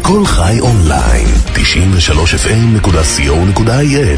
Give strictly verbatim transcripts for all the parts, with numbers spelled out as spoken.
כל חי אונליין, תשעים ושלוש אף אם נקודה סי או נקודה איי אל.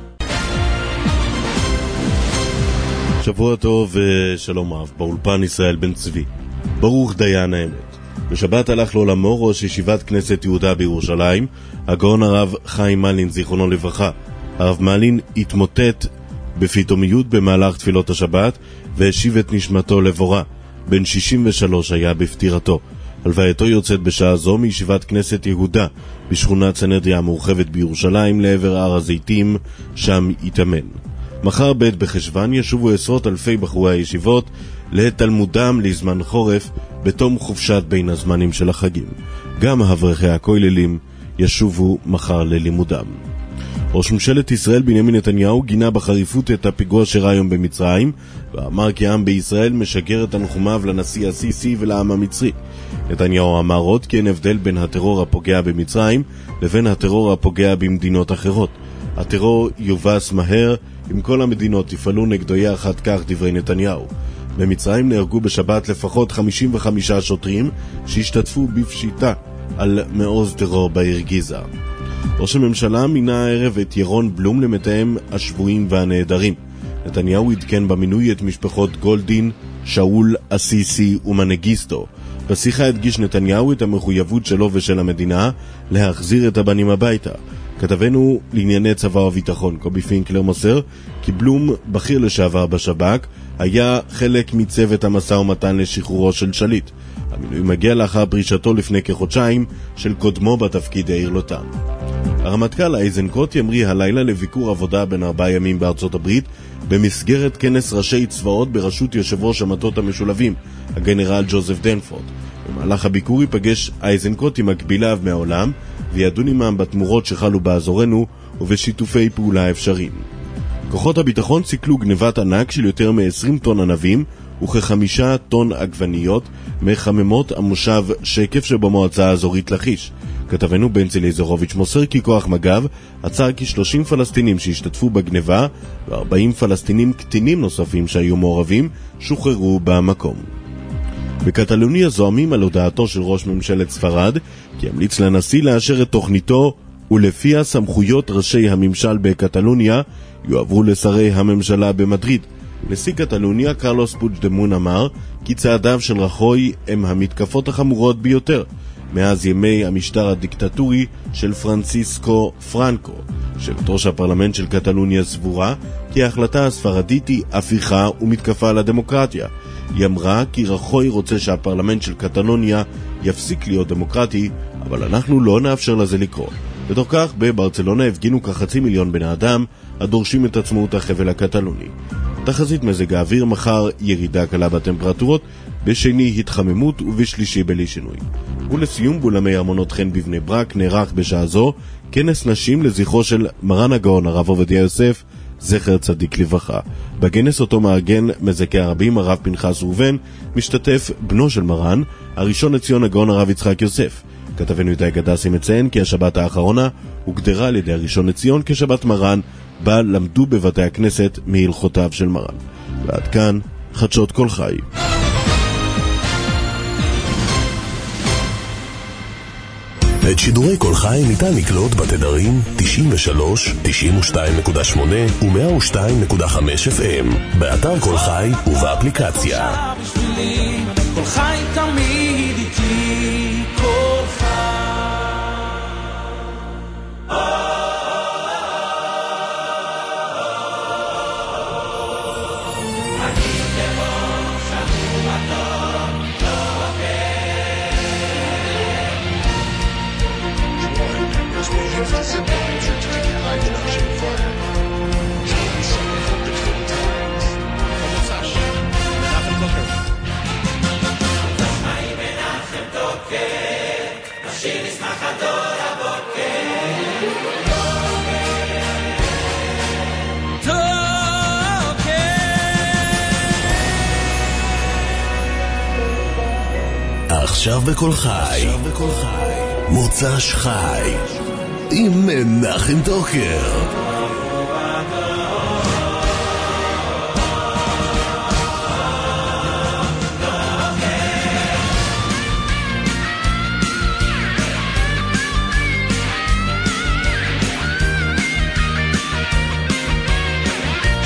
שבוע טוב ושלום רב, באולפן ישראל בן צבי. ברוך דיין האמת. בשבת הלך לעולמו ראש ישיבת כנסת יהודה בירושלים, הגאון הרב חיים מלין זיכרונו לברכה. הרב מלין התמוטט בפתאומיות במהלך תפילות השבת והשיב את נשמתו לבורא. בן שישים ושלוש היה בפטירתו. הלווייתו יוצאת בשעה זו מישיבת כנסת יהודה בשכונת סנהדריה המורחבת בירושלים לעבר הר הזיתים, שם יתאמן. מחר ב' בחשוון ישובו עשרות אלפי בחורי הישיבות לתלמודם לזמן חורף בתום חופשת בין הזמנים של החגים. גם אברכי הכוללים ישובו מחר ללימודם. ראש ממשלת ישראל בנימין נתניהו גינה בחריפות את הפיגוע שראה היום במצרים, ואמר כי העם בישראל משגר את תנחומיו לנשיא הסיסי ולעם המצרי. נתניהו אמר עוד כי אין הבדל בין הטרור הפוגע במצרים לבין הטרור הפוגע במדינות אחרות. הטרור יובס מהר אם כל המדינות יפעלו נגדו יחד, כך דברי נתניהו. במצרים נהרגו בשבת לפחות חמישים וחמישה שוטרים שהשתתפו בפשיטה על מעוז טרור בעיר גיזה. ראש הממשלה מינה הערב את ירון בלום למתאם השבויים והנעדרים. נתניהו עדכן במינוי את משפחות גולדין, שאול, הסיסי ומנגיסטו. בשיחה הדגיש נתניהו את המחויבות שלו ושל המדינה להחזיר את הבנים הביתה. כתבנו לענייני צבא וביטחון קובי פינקלר מוסר כי בלום, בכיר לשעבר בשב"כ, היה חלק מצוות המשא ומתן לשחרורו של שליט. המינוי מגיע לאחר פרישתו לפני כחודשיים של קודמו בתפקיד יאיר לוטן. הרמטכ"ל איזנקוט ימריא הלילה לביקור עבודה בין ארבעה ימים בארצות הברית במסגרת כנס ראשי צבאות בראשות יושב ראש המטות המשולבים, הגנרל ג'וזף דנפורד. במהלך הביקור ייפגש איזנקוט עם מקביליו מהעולם וידון עמם בתמורות שחלו באזורנו ובשיתופי פעולה אפשריים. כוחות הביטחון סיכלו גנבת ענק של יותר מ-עשרים טון ענבים וכחמישה טון עגבניות מחממות המושב שקף שבמועצה האזורית לכיש. כתבנו בנצי ליזרוביץ' מוסר כי כוח מג"ב עצר כ-שלושים פלסטינים שהשתתפו בגנבה ו-ארבעים פלסטינים קטינים נוספים שהיו מעורבים שוחררו במקום. בקטלוניה זועמים על הודעתו של ראש ממשלת ספרד כי ימליץ לנשיא לאשר את תוכניתו ולפיה סמכויות ראשי הממשל בקטלוניה יועברו לשרי הממשלה במדריד. נשיא קטלוניה קרלוס פוג'דמון אמר כי צעדיו של רחוי הם המתקפות החמורות ביותר מאז ימי המשטר הדיקטטורי של פרנסיסקו פרנקו. יושבת ראש הפרלמנט של קטלוניה סבורה כי ההחלטה הספרדית היא הפיכה ומתקפה על הדמוקרטיה. היא אמרה כי רחוי רוצה שהפרלמנט של קטלוניה יפסיק להיות דמוקרטי, אבל אנחנו לא נאפשר לזה לקרות. בתוך כך, בברצלונה הפגינו כחצי מיליון בני אדם הדורשים את עצמאות החבל הקטלוני. תחזית מזג האוויר מחר ירידה קלה בטמפרטורות, בשני התחממות ובשלישי בלי שינוי. ולסיום, באולמי ארמונות חן בבני ברק נערך בשעה זו כנס נשים לזכרו של מרן הגאון הרב עובדיה יוסף, זכר צדיק לברכה. בכנס אותו מארגן מזכה הרבים הרב פנחס ראובן, משתתף בנו של מרן, הראשון לציון הגאון הרב יצחק יוסף. כתבנו ידעי גדסי מציין כי השבת האחרונה הוגדרה על ידי הראשון לציון כשבת מרן, בה למדו בבתי הכנסת מהלכותיו של מרן. ועד כאן חדשות כל חי. את שידורי כל חי ניתן לקלוט בתדרים תשעים ושלוש, תשעים ושתיים נקודה שמונה ו-מאה ושתיים נקודה חמש אף אם, באתר כל חי ובאפליקציה. כל חי תמיד איתי, כל חי. עכשיו בכל חי, מוצ"ש חי עם מנחם טוקר.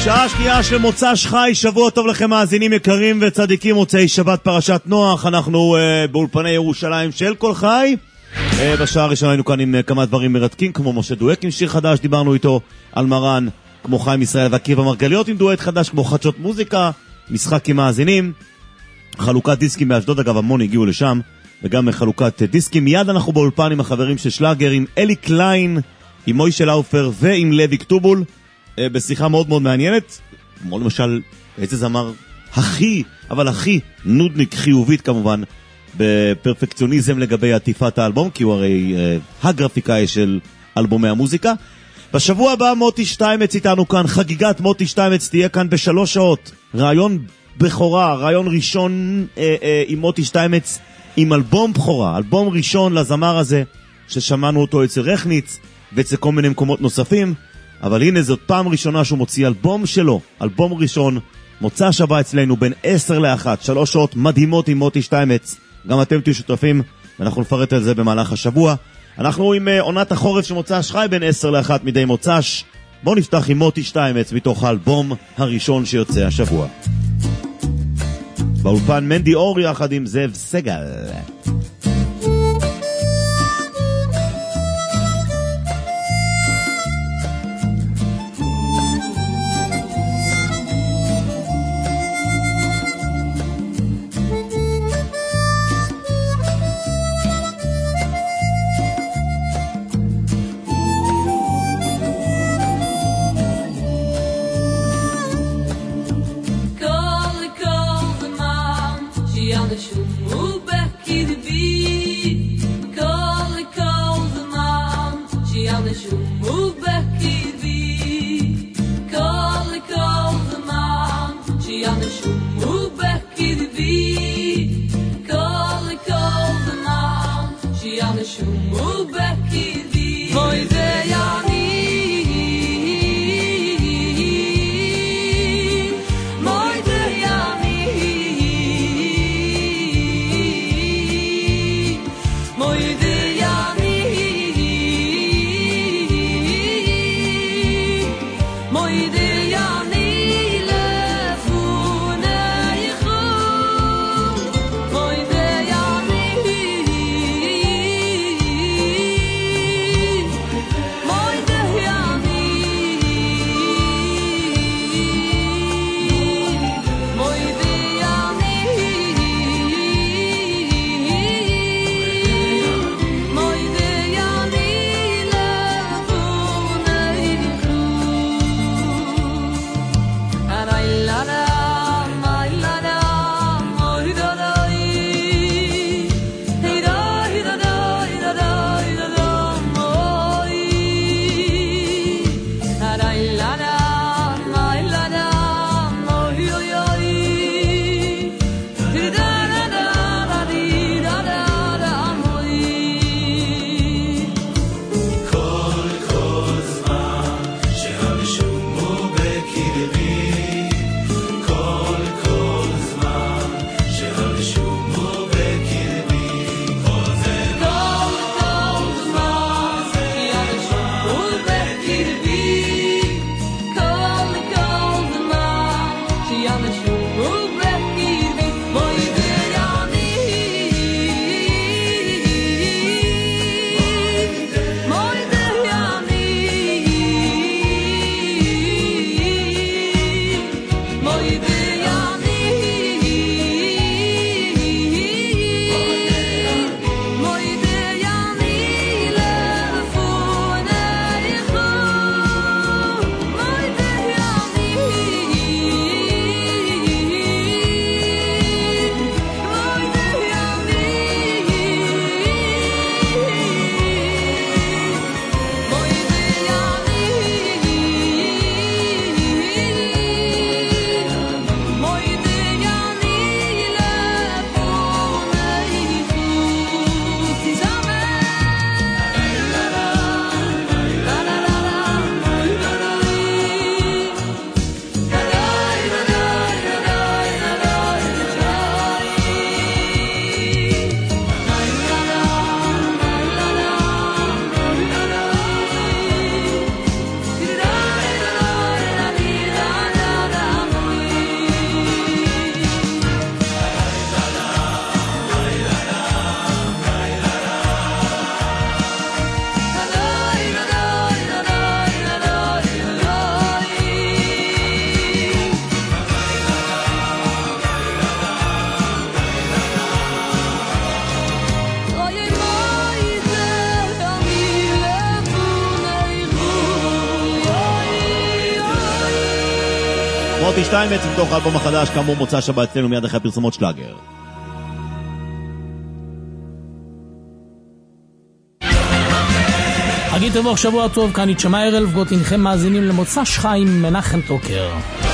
שעה שנייה של מוצ"ש חי, שבוע טוב לכם מאזינים יקרים וצדיקים, מוצאי שבת פרשת נוח. אנחנו uh, באולפני ירושלים של כל חי. uh, בשעה הראשונה היינו כאן עם uh, כמה דברים מרתקים, כמו משה דואק עם שיר חדש, דיברנו איתו על מרן, כמו חיים ישראל ועקיבא מרגליות עם דואט חדש, כמו חדשות מוזיקה, משחק עם מאזינים, חלוקת דיסקים באשדוד, אגב המון הגיעו לשם, וגם חלוקת דיסקים. מיד אנחנו באולפן עם החברים של שלאגר, עם אלי קליין, עם מוישה לאופר ועם לוי כתובול, בשיחה מאוד מאוד מעניינת. כמו למשל איזה זמר הכי, אבל הכי נודניק חיובית כמובן, בפרפקציוניזם לגבי עטיפת האלבום, כי הוא הרי uh, הגרפיקאי של אלבומי המוזיקה. בשבוע הבא מוטי שטיימץ איתנו כאן, חגיגת מוטי שטיימץ תהיה כאן בשלוש שעות, רעיון בכורה, רעיון ראשון uh, uh, עם מוטי שטיימץ, עם אלבום בכורה, אלבום ראשון לזמר הזה, ששמענו אותו אצל רחניץ ואצל כל מיני מקומות נוספים. אבל הנה זאת פעם ראשונה שהוא מוציא אלבום שלו, אלבום ראשון, מוצא שבא אצלנו בין עשר לאחת, שלוש שעות מדהימות עם מוטי שטיימץ. גם אתם תהיו שותפים, ואנחנו נפרט על זה במהלך השבוע. אנחנו עם uh, עונת החורף שמוצא שחי בין עשר לאחת מדי מוצ"ש. בואו נפתח עם מוטי שטיימץ מתוך האלבום הראשון שיוצא השבוע. באולפן מנדי אור יחד עם זאב סגל. Moy מוטי שטיינמץ מתוך האלבום החדש, כאמור מוצא שבת אצלנו מיד אחרי פרסומות שלאגר. חגית תבוך שבוע טוב, כאן יתשמע ערב גות, אינכם מאזינים למוצא שחי עם מנחם טוקר.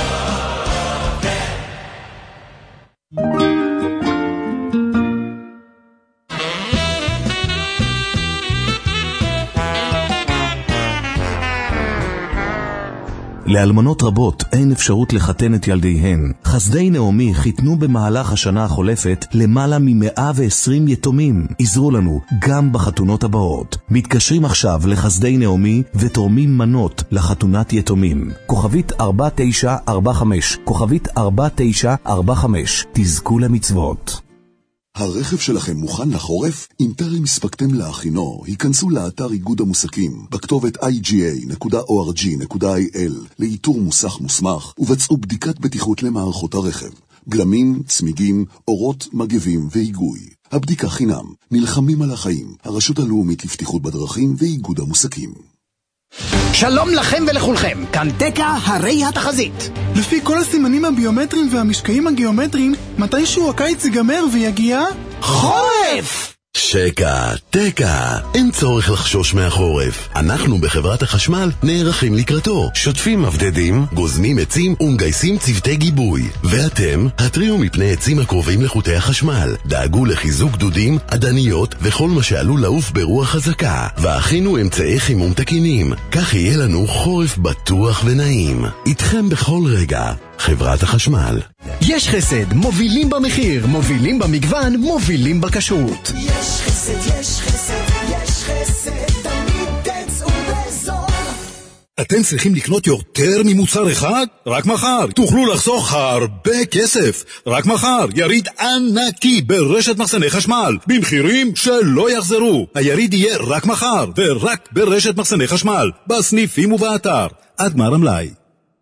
לאלמנות רבות אין אפשרות לחתן את ילדיהן. חסדי נעמי חיתנו במהלך השנה החולפת למעלה מ-מאה ועשרים יתומים. עזרו לנו גם בחתונות הבאות. מתקשרים עכשיו לחסדי נעמי ותורמים מנות לחתונת יתומים. כוכבית ארבע תשע ארבע חמש, כוכבית ארבע תשע ארבע חמש. תזכו למצוות. הרכב שלכם מוכן לחורף? אם טרם הספקתם להכינו, היכנסו לאתר איגוד המוסקים בכתובת איי ג'י איי נקודה או אר ג'י נקודה איי אל לאיתור מוסך מוסמך ובצעו בדיקת בטיחות למערכות הרכב, גלמים, צמיגים, אורות, מגבים והיגוי. הבדיקה חינם. נלחמים על החיים. הרשות הלאומית לבטיחות בדרכים ואיגוד המוסקים. שלום לכם ולכולכם, כאן תקה הרי התחזית. לפי כל הסימנים הביומטריים והמשקעים הגיאומטריים, מתישהו הקיץ ייגמר ויגיע חורף! שקע, תקע, אין צורך לחשוש מהחורף. אנחנו בחברת החשמל נערכים לקראתו. שוטפים מבדדים, גוזמים עצים ומגייסים צוותי גיבוי. ואתם, התריעו מפני עצים הקרובים לחוטי החשמל. דאגו לחיזוק דודים, עדניות וכל מה שעלול לעוף ברוח חזקה. והכינו אמצעי חימום תקינים. כך יהיה לנו חורף בטוח ונעים. איתכם בכל רגע. חברת החשמל. יש חסד, מובילים במחיר, מובילים במגוון, מובילים בכשרות. יש חסד, יש חסד, יש חסד, תמיד תצאו בזול. אתם צריכים לקנות יותר ממוצר אחד? רק מחר תוכלו לחסוך הרבה כסף. רק מחר יריד ענקי ברשת מחסני חשמל במחירים שלא יחזרו. היריד יהיה רק מחר ורק ברשת מחסני חשמל, בסניפים ובאתר. עד גמר המלאי.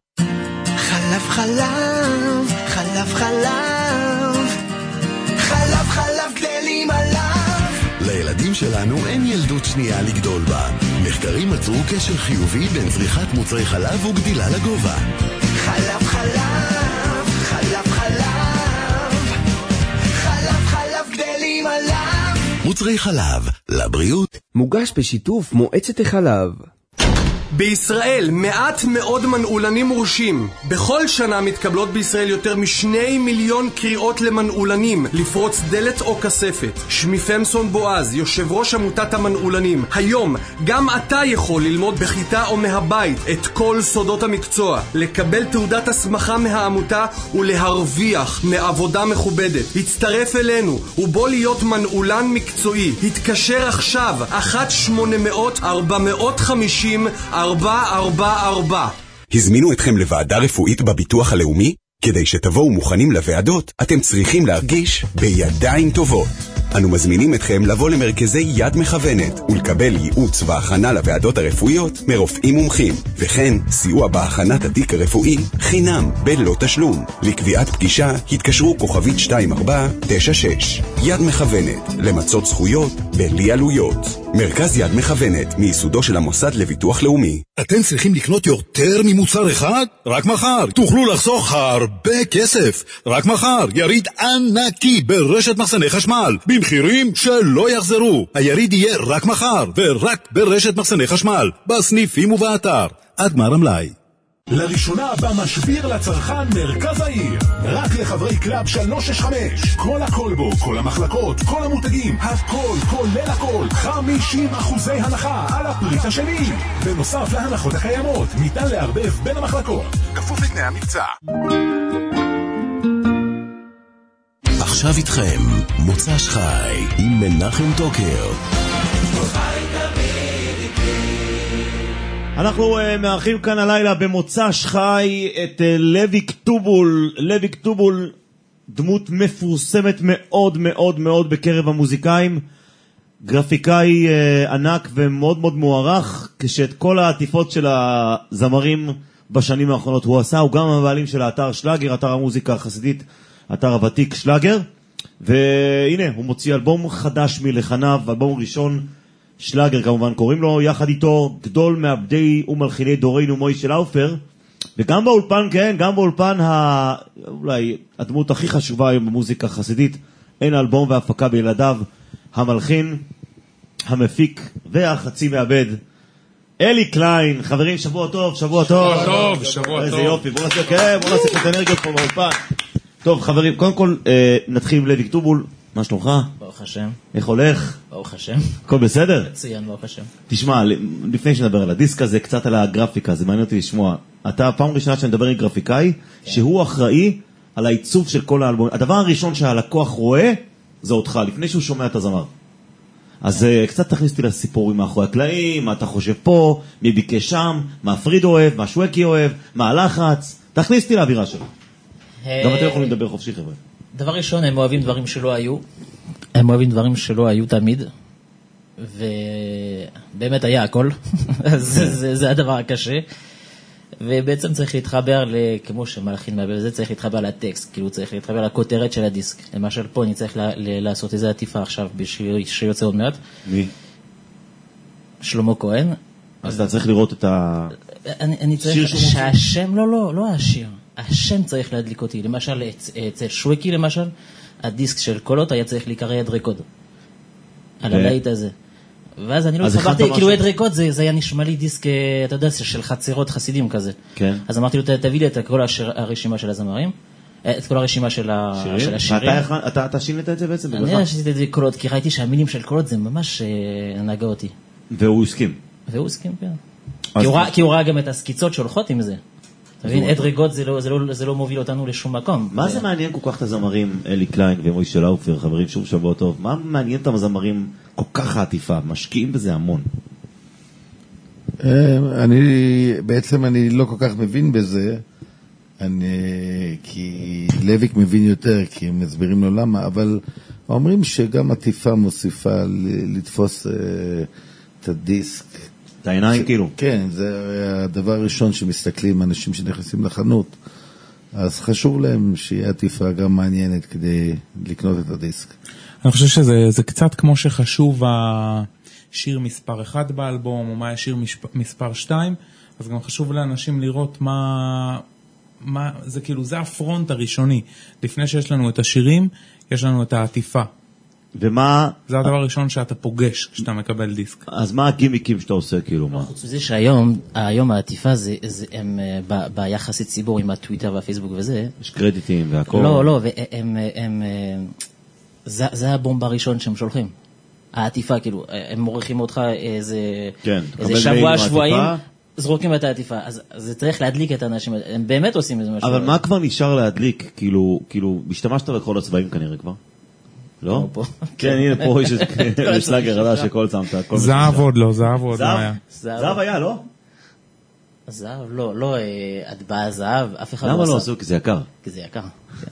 חלב חלב, חלב חלב, חלב חלב גדלים עליו. לילדים שלנו אין ילדות שנייה לגדול בה. מחקרים מצאו קשר חיובי בין צריכת מוצרי חלב וגדילה לגובה. חלב חלב, חלב חלב, חלב חלב גדלים עליו. מוצרי חלב, לבריאות. מוגש בשיתוף מועצת החלב. בישראל מעט מאוד מנעולנים מורשים. בכל שנה מתקבלות בישראל יותר משני מיליון קריאות למנעולנים לפרוץ דלת או כספת. שמי פמסון בועז, יושב ראש עמותת המנעולנים. היום גם אתה יכול ללמוד בכיתה או מהבית את כל סודות המקצוע, לקבל תעודת הסמכה מהעמותה ולהרוויח מעבודה מכובדת. הצטרף אלינו ובוא להיות מנעולן מקצועי. התקשר עכשיו אחת שמונה מאות ארבע מאות חמישים ארבע ארבע ארבע. הזמינו אתכם לוועדה רפואית בביטוח הלאומי? כדי שתבואו מוכנים לוועדות, אתם צריכים להרגיש בידיים טובות. אנו מזמינים אתכם לבוא למרכזי יד מכוונת ולקבל ייעוץ והכנה לוועדות הרפואיות מרופאים מומחים, וכן סיוע בהכנת התיק הרפואי חינם בלא תשלום. לקביעת פגישה התקשרו כוכבית שתיים ארבע תשע שש. יד מכוונת, למצות זכויות בלי עלויות. מרכז יד מכוונת, מייסודו של המוסד לביטוח לאומי. אתם צריכים לקנות יותר ממוצר אחד? רק מחר תוכלו לחסוך הרבה כסף. רק מחר יריד ענקי ברשת מחסני חשמל במחירים שלא יחזרו. היריד יהיה רק מחר ורק ברשת מחסני חשמל, בסניפים ובאתר. עד גמר המלאי. לראשונה במשביר לצרכן מרכז העיר, רק לחברי קלאב שלוש שש חמש. כל הכל בו, כל המחלקות, כל המותגים, הכל, כולל הכל, חמישים אחוזי הנחה על הפריט השני. בנוסף להנחות הקיימות, ניתן לערבב בין המחלקות, כפוף לתנאי המבצע. עכשיו איתכם מוצ"ש חי עם מנחם טוקר. אנחנו uh, מארחים כאן הלילה במוצ"ש חי את uh, לוי כתובול. לוי כתובול, דמות מפורסמת מאוד מאוד מאוד בקרב המוזיקאים, גרפיקאי uh, ענק ומאוד מאוד מוערך, כשאת כל העטיפות של הזמרים בשנים האחרונות הוא עשה. הוא גם הבעלים של האתר שלאגר, אתר המוזיקה החסידית, אתר הוותיק שלאגר, והנה הוא מוציא אלבום חדש מלחניו, אלבום ראשון, שלאגר כמובן קוראים לו, יחד איתו גדול מעבדי ומלחיני דורנו מוישה לאופר. וגם באולפן, כן, גם באולפן ה... אולי הדמות הכי חשובה היום במוזיקה חסידית, אין אלבום והפקה בילדיו, המלחין, המפיק והחצי מעבד, אלי קליין. חברים, שבוע טוב, שבוע טוב. שבוע טוב, שבוע טוב. איזה יופי, בואו נעשה, כן, בואו נעשה את האנרגיות פה באולפן. טוב, חברים, קודם כל, נתחיל עם לוי טובול. מה שלומך? ברוך השם. איך הולך? ברוך השם. הכל בסדר? מצוין, ברוך השם. תשמע, לפני שנדבר על הדיסק הזה, קצת על הגרפיקה, זה מעניין אותי לשמוע. אתה פעם ראשונה שאני מדבר עם גרפיקאי, שהוא אחראי על העיצוב של כל האלבום. הדבר הראשון שהלקוח רואה, זה אותך, לפני שהוא שומע את הזמר. אז קצת תכניסתי לסיפורים מאחורי הקלעים, מה אתה חושב פה, מי ביקש שם, מה פריד אוהב, מה שווקי אוהב, מה הלחץ. תכניסתי לאווירה שלו. גם אתם יכולים לדבר חופשי, חבר'ה. דבר ראשון, הם אוהבים דברים שלא היו. הם אוהבים דברים שלא היו תמיד. ובאמת היה הכל. זה הדבר הקשה. ובעצם צריך להתחבר, כמו שמלחין מעבר לזה, צריך להתחבר לטקסט, כאילו צריך להתחבר לכותרת של הדיסק. למשל פה אני צריך לעשות איזו עטיפה עכשיו, שיוצא עוד מעט. מי? שלמה כהן. אז אתה צריך לראות את ה... אני צריך שהשם, לא, לא, לא השיר. השם צריך להדליק אותי. למשל, אצל שווקי למשל, הדיסק של קולות היה צריך להיקרא עד רקוד. על הלהיט הזה. ואז אני לא התחברתי, כאילו עד רקוד זה היה נשמע לי דיסק, אתה יודע, של חצירות חסידים כזה. אז אמרתי לו, תביא לי את כל הרשימה של הזמרים, את כל הרשימה של השירים. אתה שינית את זה בעצם? אני עשיתי את זה קולות, כי ראיתי שהמילים של קולות זה ממש נגע אותי. והוא הסכים? והוא הסכים, כן. כי הוא ראה גם את הסקיצות שהולכות עם זה. אתה מבין, עד רקוד זה לא מוביל אותנו לשום מקום. מה זה מעניין כל כך את הזמרים, אלי קליין ומוישה לאופר, חברים, שוב שבוע טוב, מה מעניין את הזמרים כל כך העטיפה, משקיעים בזה המון? אני, בעצם אני לא כל כך מבין בזה, אני, כי לויק מבין יותר, כי הם מסבירים לו למה, אבל אומרים שגם עטיפה מוסיפה לתפוס את הדיסק. את העיניים כאילו? כן, זה הדבר הראשון שמסתכלים, אנשים שנכנסים לחנות, אז חשוב להם שיהיה עטיפה גם מעניינת כדי לקנות את הדיסק. אני חושב שזה זה קצת כמו שחשוב השיר מספר אחד באלבום, או מה השיר מספר שתיים, אז גם חשוב לאנשים לראות מה, מה, זה כאילו, זה הפרונט הראשוני. לפני שיש לנו את השירים, יש לנו את העטיפה. ומה... זה הדבר הראשון שאתה פוגש כשאתה מקבל דיסק. אז מה הגימיקים שאתה עושה, כאילו, מה? חוץ מזה שהיום, היום העטיפה זה, זה, הם, ביחסי ציבור עם הטוויטר והפייסבוק וזה... יש קרדיטים והכל. לא, לא, והם, הם, זה, זה הבומב הראשון שהם שולחים. העטיפה, כאילו, הם מורחים אותך איזה, כן, איזה שבוע, שבועיים, זרוקים את העטיפה. אז זה צריך להדליק את האנשים, הם באמת עושים איזה משהו. אבל מה כבר נשאר להדליק? כאילו, כאילו, השתמשת בכל הצבעים כנראה כבר? לא? כן, הנה פה יש סלאגר חדש שכל שמת. זהב עוד לא, זהב עוד לא היה. זהב היה, לא? זהב, לא, לא, הדבעה זהב, אף אחד לא עשה. למה לא עשו? כי זה יקר. כי זה יקר.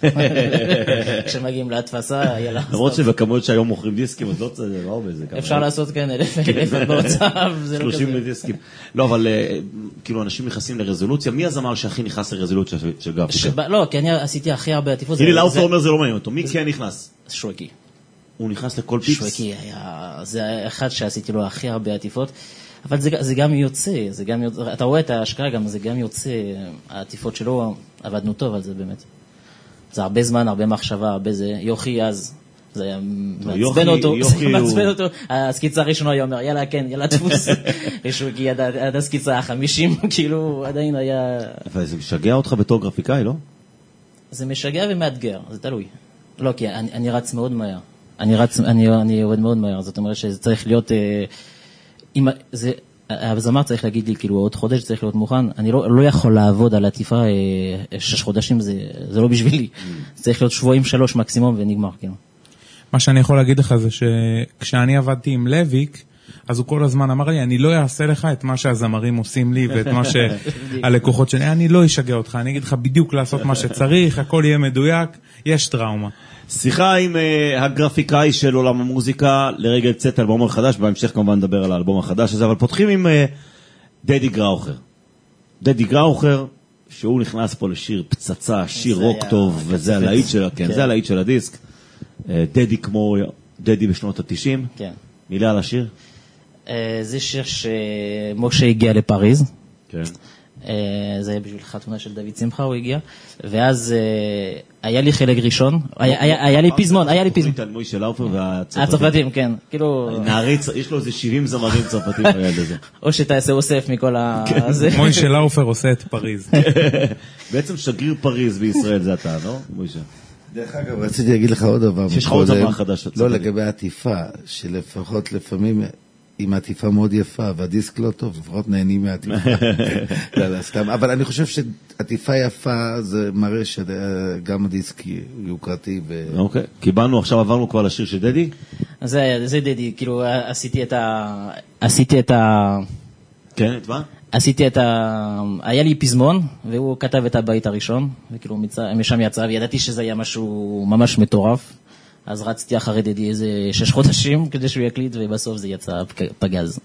כשמגיעים להתפסה, יאללה. למרות שבכמות שהיום מוכרים דיסקים, אז לא צריך, לא הרבה זה. אפשר לעשות כן, אלף בהוצאה, זה לא כזה. שלושים דיסקים. לא, אבל כאילו אנשים נכנסים לרזולוציה, מי הזמר שהכי נכנס לרזולוציה של גרפיקה? לא, כי אני עשיתי הכי הרבה עטיפות. הנה, לאופר אומר זה לא מעניין אותו. מי כן נכנס? שווקי. הוא נכנס לכל פיפס? שווקי היה, זה אחד שעשיתי לו הכי הרבה עטיפות. אבל זה, זה גם יוצא, זה גם יוצא, אתה רואה את ההשקעה גם, זה גם יוצא, העטיפות שלו, עבדנו טוב על זה באמת. זה הרבה זמן, הרבה מחשבה, הרבה זה, יוכי אז, זה היה מעצבן אותו, זה מעצבן אותו, הסקיצה הראשונה היה אומר, יאללה כן, יאללה תפוס, שווקי עד הסקיצה החמישים, כאילו עדיין היה... אבל זה משגע אותך בתור גרפיקאי, לא? זה משגע ומאתגר, זה תלוי. לא, כי אני, אני רץ מאוד מהר. אני רץ, אני, אני עובד מאוד מהר, זאת אומרת שזה צריך להיות... אם זה, הזמר צריך להגיד לי, כאילו, עוד חודש צריך להיות מוכן, אני לא, לא יכול לעבוד על עטיפה, שש חודשים זה, זה לא בשבילי. זה צריך להיות שבועים שלוש מקסימום ונגמר, כאילו. מה שאני יכול להגיד לך זה שכשאני עבדתי עם לויק, אז הוא כל הזמן אמר לי, אני לא אעשה לך את מה שהזמרים עושים לי, ואת מה שהלקוחות שלי, אני לא אשגע אותך, אני אגיד לך בדיוק לעשות מה שצריך, הכל יהיה מדויק, יש טראומה. שיחה עם uh, הגרפיקאי של עולם המוזיקה לרגל צאת האלבום החדש, בהמשך כמובן נדבר על האלבום החדש הזה, אבל פותחים עם uh, דדי גראוכר. דדי גראוכר, שהוא נכנס פה לשיר פצצה, שיר רוק טוב, וזה הלהיט של, כן, זה הלהיט של הדיסק. Uh, דדי כמו דדי בשנות ה-תשעים. כן. מילה על השיר? Uh, זה שיר שמשה הגיע לפריז. כן. זה היה בשביל חתונה של דוד שמחה, הוא הגיע, ואז היה לי חלק ראשון, היה לי פזמון, היה לי פזמון. מוישה לאופר והצרפתים. הצרפתים, כן, כאילו... נעריץ, יש לו איזה שבעים זמרים צרפתים ביד הזה. או שתעשה אוסף מכל ה... מוישה לאופר עושה את פריז. בעצם שגריר פריז בישראל זה אתה, לא? מוישה. דרך אגב, רציתי להגיד לך עוד דבר. שיש לך עוד דבר חדש. לא, לגבי העטיפה, שלפחות לפעמים... עם עטיפה מאוד יפה, והדיסק לא טוב, לפחות נהנים מהעטיפה. לא, לא, סתם. אבל אני חושב שעטיפה יפה זה מראה שגם הדיסק יוקרתי. אוקיי, קיבלנו, עכשיו עברנו כבר לשיר של דדי? זה דדי, כאילו עשיתי את ה... עשיתי את ה... כן, את מה? עשיתי את ה... היה לי פזמון, והוא כתב את הבית הראשון, וכאילו משם יצא, וידעתי שזה היה משהו ממש מטורף. אז רצתי אחרי דדי איזה שש חודשים כדי שהוא יקליט, ובסוף זה יצא פגז.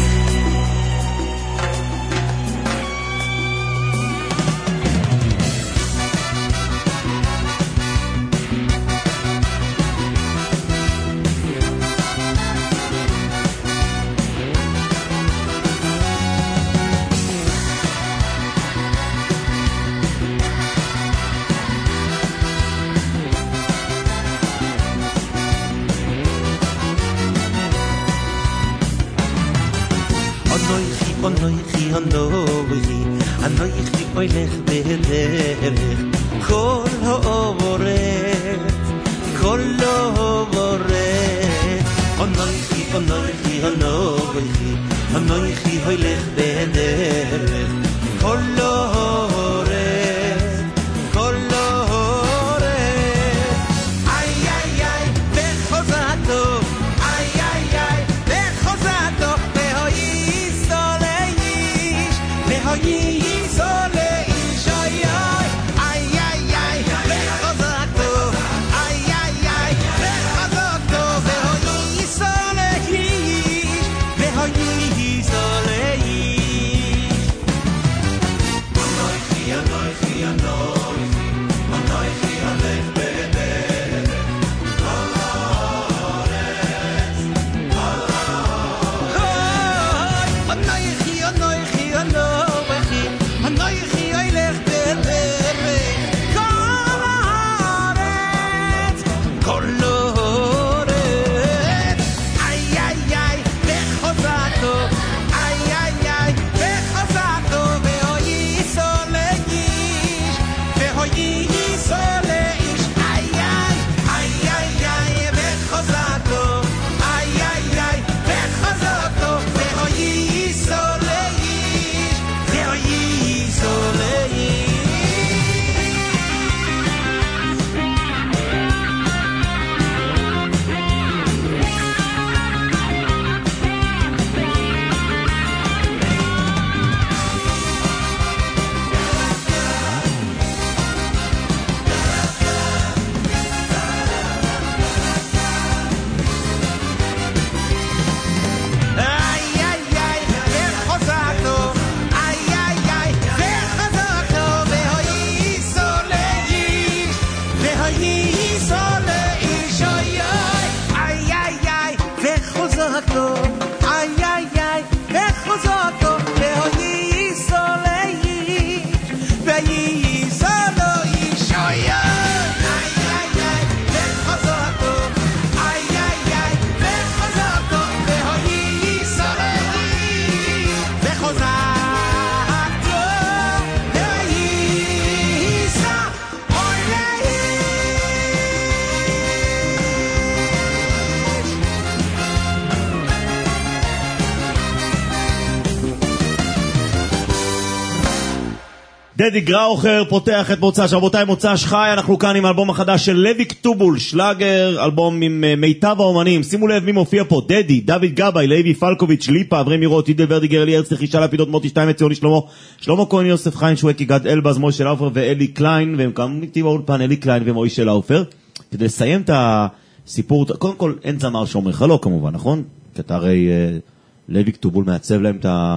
דדי גראוכר פותח את מוצ"ש. רבותיי, מוצ"ש חי, אנחנו כאן עם האלבום החדש של לויק טובול, שלאגר, אלבום עם מיטב האומנים. שימו לב מי מופיע פה: דדי, דוד גבאי, לוי פלקוביץ', ליפה, אברהם מירות, ידל ורדיגר, אלי הרץ, חישה לפידות, מוטי שתיים, ציוני שלמה, שלמה כהן, יוסף חיים שווקי, גד אלבז, מוישה לאופר ואלי קליין, והם כאן איתי באולפן, אלי קליין ומוישה לאופר. כדי לסיים את הסיפור, קודם כל אין זמר שאומר לך לא כמובן, נכון? כי אתה הרי לויק טובול מעצב להם את ה...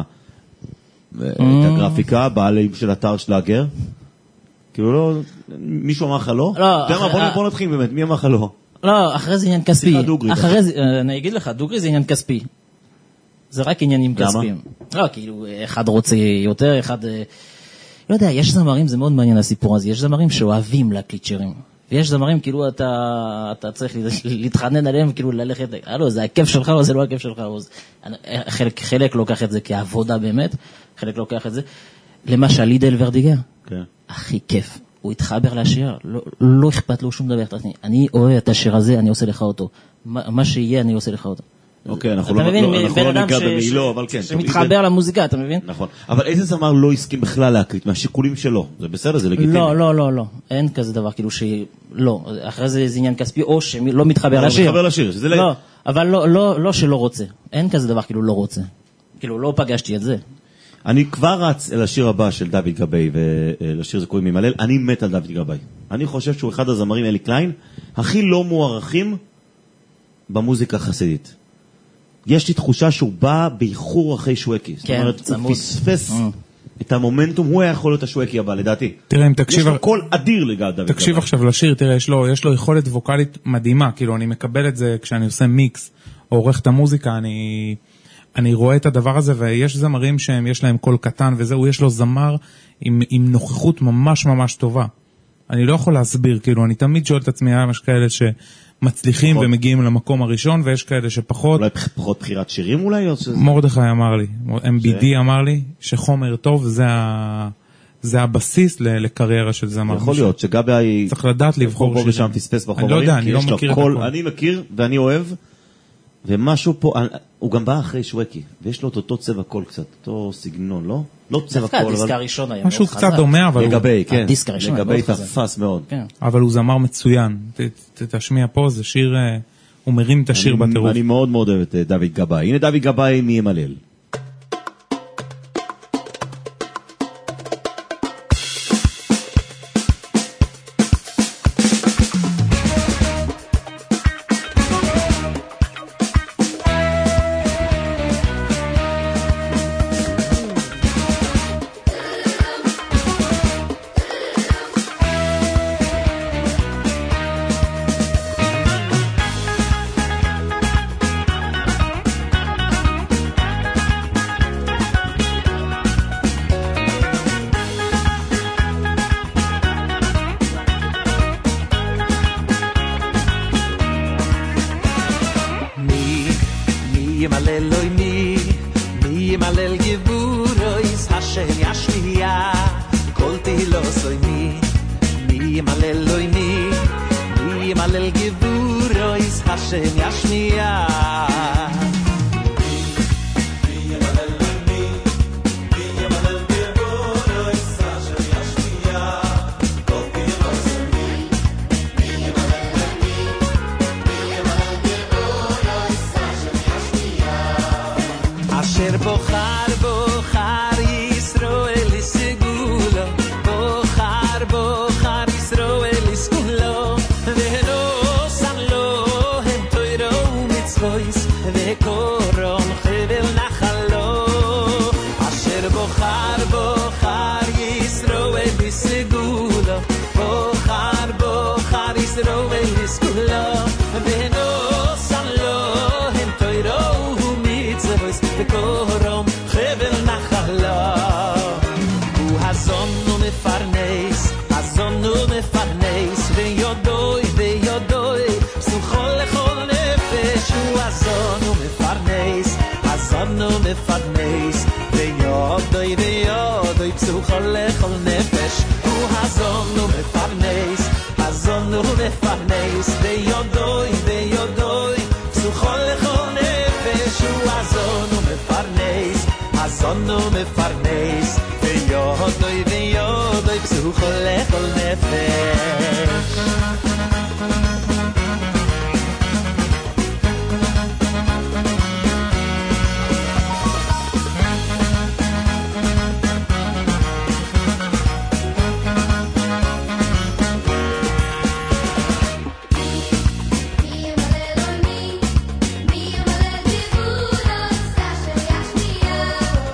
את הגרפיקה, בעלים של אתר שלאגר. כאילו לא, מישהו אמר לך לא? לא. בוא נתחיל באמת, מי אמר לך לא? לא, אחרי זה עניין כספי. אחרי זה, אני אגיד לך, דוגרי זה עניין כספי. זה רק עניינים כספיים. לא, כאילו, אחד רוצה יותר, אחד... לא יודע, יש זמרים, זה מאוד מעניין הסיפור הזה, יש זמרים שאוהבים להקליט שירים. ויש זמרים, כאילו, אתה, אתה צריך להתחנן עליהם, כאילו, ללכת, הלו, זה הכיף שלך או זה לא הכיף שלך? חלק, חלק לוקח את זה כעבודה באמת, חלק לוקח את זה. למשל, לידל ורדיגר, כן. הכי כיף. הוא התחבר לשיר, לא, לא אכפת לו שום דבר. אני אוהב את השיר הזה, אני עושה לך אותו. מה, מה שיהיה, אני עושה לך אותו. אוקיי, אנחנו לא ניגע במילו, אבל כן. שמתחבר למוזיקה, אתה מבין? נכון. אבל איזה זמר לא הסכים בכלל להקליט, מהשיקולים שלו? זה בסדר, זה לגיטימי. לא, לא, לא, לא. אין כזה דבר, כאילו שלא. אחרי זה זה עניין כספי, או שלא מתחבר לשיר. לא מתחבר לשיר, שזה לא... אבל לא שלא רוצה. אין כזה דבר, כאילו לא רוצה. כאילו לא פגשתי את זה. אני כבר רץ אל השיר הבא של דוד גבאי, ולשיר זה קוראים ממלל. אני מת על דוד גבאי. אני חושב שהוא אחד הזמרים, אלי קליין, הכי לא מוערכים במוזיקה החסידית. יש לי תחושה שהוא בא באיחור אחרי שווקי. זאת אומרת, הוא פספס את המומנטום, הוא היה יכול להיות השווקי הבא, לדעתי. תראה, אם תקשיב... יש לו קול אדיר לגד דוד גבאי. תקשיב עכשיו לשיר, תראה, יש לו, יש לו יכולת ווקלית מדהימה, כאילו, אני מקבל את זה כשאני עושה מיקס, או עורך את המוזיקה, אני... אני רואה את הדבר הזה, ויש זמרים שהם, יש להם קול קטן, וזהו, יש לו זמר עם, עם נוכחות ממש ממש טובה. אני לא יכול להסביר, כאילו, אני תמיד שואל את עצמי, יש כאלה שמצליחים פחות. ומגיעים למקום הראשון, ויש כאלה שפחות... אולי פחות בחירת שירים אולי? או שזה... מורדכי אמר לי, אם בי די אמר לי, שחומר טוב זה, ה... זה הבסיס לקריירה של זמר. יכול להיות, שגבי... צריך לדעת לבחור שירים. ושם פספס בחומרים, אני לא יודע, אני לא מכיר את הכל. אני מכיר ואני אוהב, ומשהו פה, הוא גם בא אחרי שווקי, ויש לו את אותו צבע קול קצת, אותו סגנון, לא? לא צבע קול, אבל... הדיסק הראשון היה מאוד חזק. משהו קצת דומה, אבל... לגבי, כן. הדיסק הראשון היה מאוד חזק. לגבי תפס מאוד. אבל הוא זמר מצוין. תשמיע פה, זה שיר... הוא מרים את השיר בטירוף. אני מאוד מאוד אוהב את דוד גבאי. הנה דוד גבאי מימלל.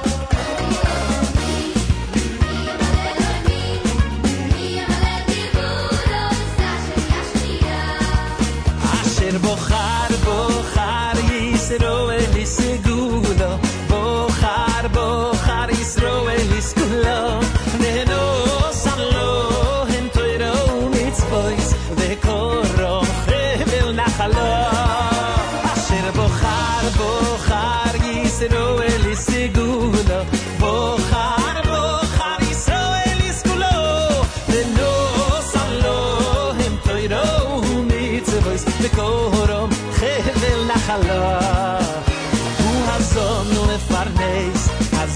Be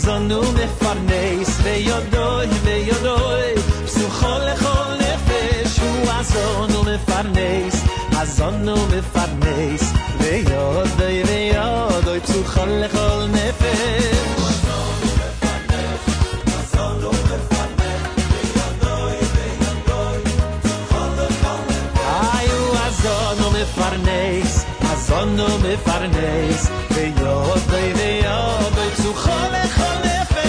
חזון ומפרנס, ויודוי ויודוי פסוחו לכל נפש, הוא חזון ומפרנס, חזון ומפרנס, ויודוי ויודוי פסוחו לכל נפש. מפרנס, חזונו מפרנס, ויודוי ויודוי פסוחו לכל נפש.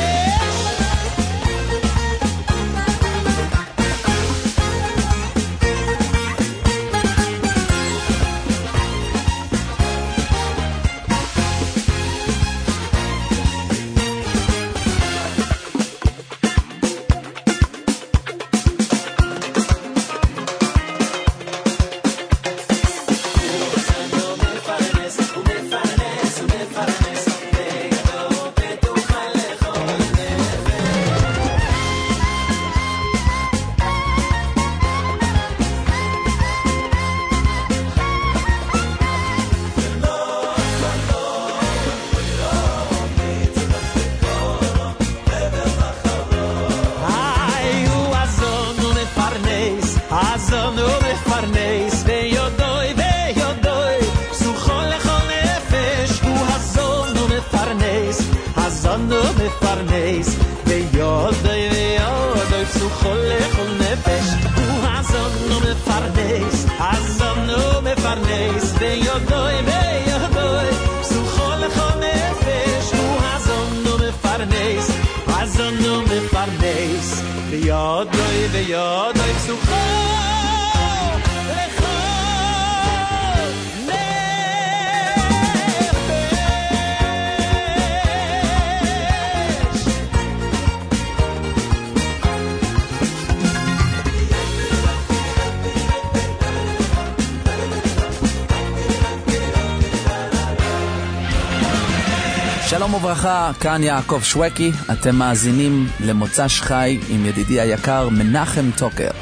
שלום וברכה, כאן יעקב שווקי, אתם מאזינים למוצ"ש חי עם ידידי היקר מנחם טוקר.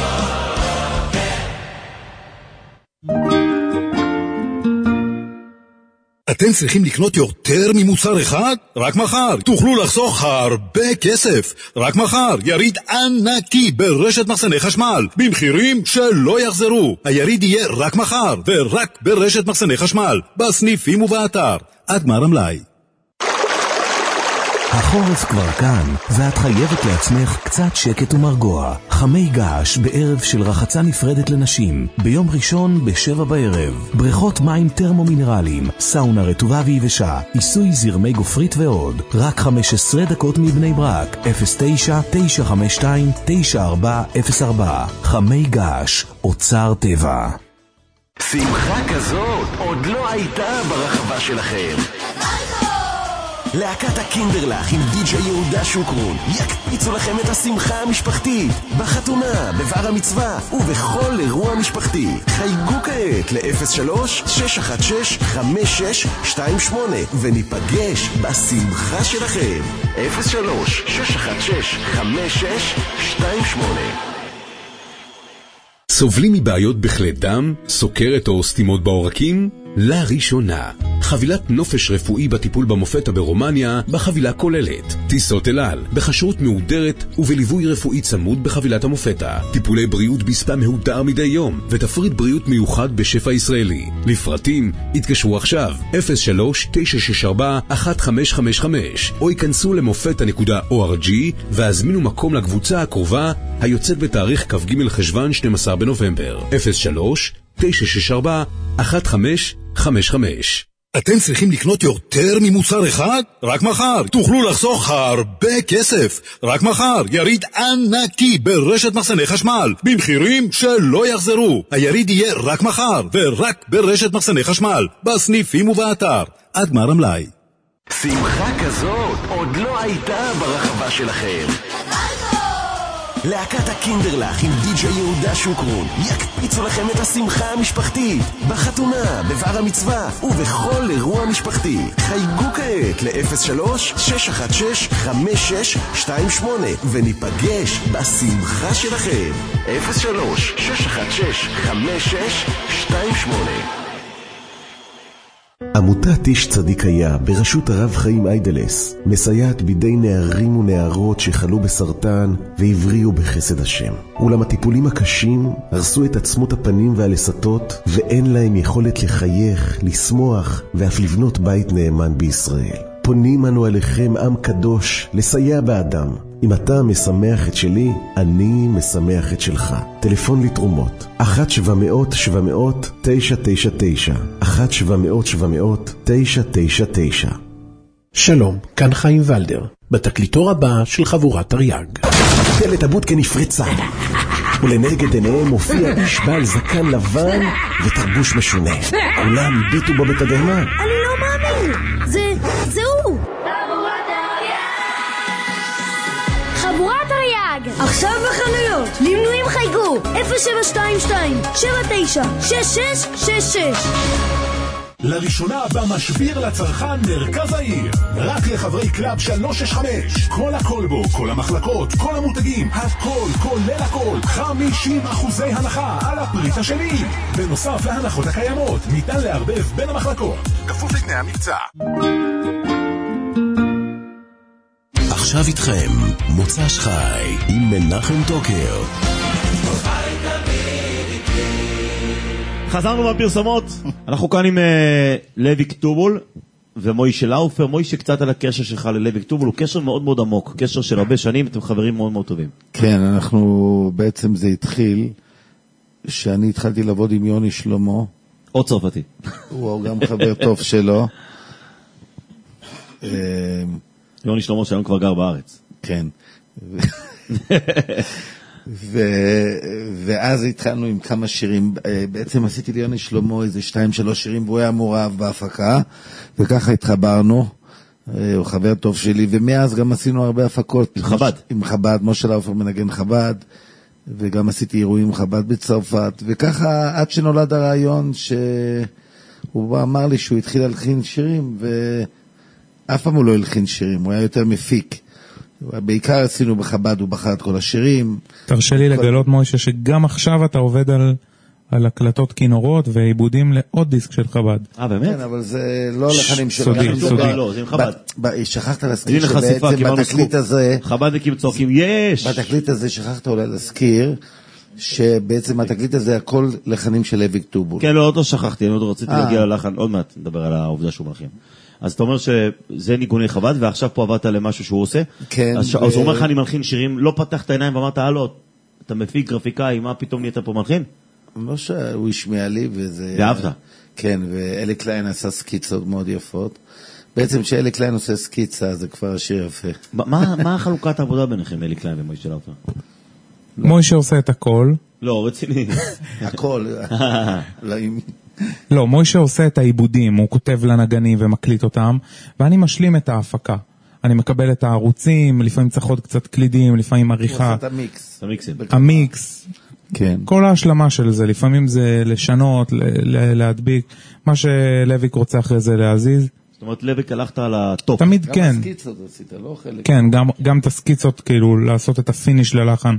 אתם צריכים לקנות יותר ממוצר אחד? רק מחר תוכלו לחסוך הרבה כסף. רק מחר יריד ענקי ברשת מחסני חשמל במחירים שלא יחזרו. היריד יהיה רק מחר ורק ברשת מחסני חשמל, בסניפים ובאתר. עד גמר המלאי. החורף כבר כאן, ואת חייבת לעצמך קצת שקט ומרגוע. חמי געש בערב של רחצה נפרדת לנשים, ביום ראשון בשבע בערב. בריכות מים טרמומינרליים, סאונה רטובה ויבשה, עיסוי זרמי גופרית ועוד. רק חמש עשרה דקות מבני ברק, אפס תשע תשע חמש שתיים תשע ארבע אפס ארבע. חמי געש, אוצר טבע. שמחה כזאת עוד לא הייתה ברחבה שלכם. להקת הקינדרלך עם די-ג'יי יהודה שוקרון יקפיצו לכם את השמחה המשפחתית בחתונה, בבר המצווה ובכל אירוע משפחתי. חייגו כעת ל-אפס שלוש שש אחת שש חמש שש שתיים שמונה וניפגש בשמחה שלכם. אפס שלוש שש אחת שש חמש שש שתיים שמונה. סובלים מבעיות בכלי דם, סוכרת או סתימות בעורקים? לראשונה, חבילת נופש רפואי בטיפול במופתה ברומניה בחבילה כוללת טיסות אל על, בכשרות מהודרת ובליווי רפואי צמוד בחבילת המופתה, טיפולי בריאות בספה מהודר מדי יום ותפריט בריאות מיוחד בשפע ישראלי. לפרטים התקשרו עכשיו אפס שלוש תשע שש ארבע אחת חמש חמש חמש או ייכנסו למופתה נקודה או אר ג'י והזמינו מקום לקבוצה הקרובה היוצאת בתאריך כ"ג חשוון שנים עשר בנובמבר. אפס שלוש תשע שש ארבע אחת חמש חמש חמש. אתם צריכים לקנות יותר ממוצר אחד? רק מחר תוכלו לחסוך הרבה כסף. רק מחר יריד ענקי ברשת מחסני חשמל במחירים שלא יחזרו. היריד יהיה רק מחר ורק ברשת מחסני חשמל, בסניפים ובאתר. עד גמר המלאי. שמחה כזאת עוד לא הייתה ברחבה שלכם. להקת הקינדרלך עם די-ג'יי יהודה שוקרון יקפיצו לכם את השמחה המשפחתית בחתונה, בבר המצווה ובכל אירוע משפחתי. חייגו כעת ל-אפס שלוש שש אחת שש חמש שש שתיים שמונה וניפגש בשמחה שלכם. אפס שלוש שש אחת שש חמש שש שתיים שמונה. עמותת איש צדיק היה בראשות הרב חיים איידלס מסייעת בידי נערים ונערות שחלו בסרטן והבריאו בחסד השם. אולם הטיפולים הקשים הרסו את עצמות הפנים והלסתות ואין להם יכולת לחייך, לשמוח ואף לבנות בית נאמן בישראל. פונים אנו עליכם עם קדוש לסייע באדם. אם אתה משמח את שלי, אני משמח את שלך. טלפון לתרומות אחת שבע מאות שבע מאות תשע תשע תשע אחת שבע מאות שבע מאות תשע תשע תשע. שלום, כאן חיים ולדר, בתקליטור הבא של חבורת תרי"ג. דלת הבודקה נפרצה, ולנגד עיניהם מופיע איש בעל זקן לבן ותרבוש משונה. כולם הביטו בו בתדהמה. אני לא מאמין, זה, זה הוא. חבורת תרי"ג, עכשיו בחנויות, למנויים חייגו אפס שבע שתיים שתיים שבע תשע שש שש שש שש. לראשונה במשביר לצרכן מרכז העיר, רק לחברי קלאב שלוש שש חמש. כל הקולבו, כל המחלקות, כל המותגים, הכל, כולל הכל, חמישים אחוזי הנחה על הפריט השני. בנוסף להנחות הקיימות, ניתן לערבב בין המחלקות, כפוף לתנאי המבצע. עכשיו איתכם מוצ"ש חי עם מנחם טוקר. חזרנו מהפרסומות, אנחנו כאן עם uh, לוי כתובול ומוישה לאופר. מוישה, קצת על הקשר שלך ללוי כתובול, הוא קשר מאוד מאוד עמוק, קשר של הרבה שנים, אתם חברים מאוד מאוד טובים. כן, אנחנו, בעצם זה התחיל, שאני התחלתי לעבוד עם יוני שלמה. עוד צרפתי. הוא גם חבר טוב שלו. יוני שלמה שלנו כבר גר בארץ. כן. ו... ואז התחלנו עם כמה שירים, בעצם עשיתי ליוני שלמה איזה שתיים שלוש שירים, והוא היה מורב בהפקה, וככה התחברנו, הוא חבר טוב שלי, ומאז גם עשינו הרבה הפקות. עם חב"ד. עם חב"ד, משה לאופר מנגן חב"ד, וגם עשיתי אירועים חב"ד בצרפת, וככה עד שנולד הרעיון שהוא אמר לי שהוא התחיל להלחין שירים, ואף פעם הוא לא הלחין שירים, הוא היה יותר מפיק. בעיקר עשינו בחב"ד, הוא בחר את כל השירים. תרשה לי לגלות, מוישה, שגם עכשיו אתה עובד על, על הקלטות כינורות ועיבודים לעוד דיסק של חב"ד. אה, באמת? כן, אבל זה לא לחנים של... סודי, סודי. לא, זה עם חב"ד. שכחת להזכיר שבעצם בתקליט הזה... חב"דניקים צועקים, יש! בתקליט הזה שכחת אולי להזכיר, שבעצם התקליט הזה הכל לחנים של לוי כתובול. כן, לא, לא שכחתי, אני עוד רציתי להגיע ללחן, עוד מעט נדבר על העובדה שהוא מלחין. אז אתה אומר שזה ניגוני חב"ד, ועכשיו פה עבדת למשהו שהוא עושה. כן. אז הוא אומר לך, אני מלחין שירים, לא פתח את העיניים ואמרת, הלו, אתה מפיק גרפיקאי, מה פתאום נהיית פה מלחין? לא שהוא השמיע לי, וזה... ואהבת. כן, ואלי קליין עשה סקיצות מאוד יפות. בעצם שאלי קליין עושה סקיצה, זה כבר השיר יפה. מה החלוקת העבודה ביניכם, אלי קליין ומוישה לאופר? מוישה עושה את הכל. לא, רציני. הכל. לא, מוישה עושה את העיבודים, הוא כותב לנגנים ומקליט אותם, ואני משלים את ההפקה. אני מקבל את הערוצים, לפעמים צריך עוד קצת קלידים, לפעמים עריכה. הוא עושה את המיקס. המיקסים. המיקס. כן. כל ההשלמה של זה, לפעמים זה לשנות, להדביק, מה שלויק רוצה אחרי זה להזיז. זאת אומרת, לויק הלכת על הטופ. תמיד כן. גם הסקיצות עשית, לא חלק. כן, גם, גם את הסקיצות, כאילו, לעשות את הפיניש ללחן.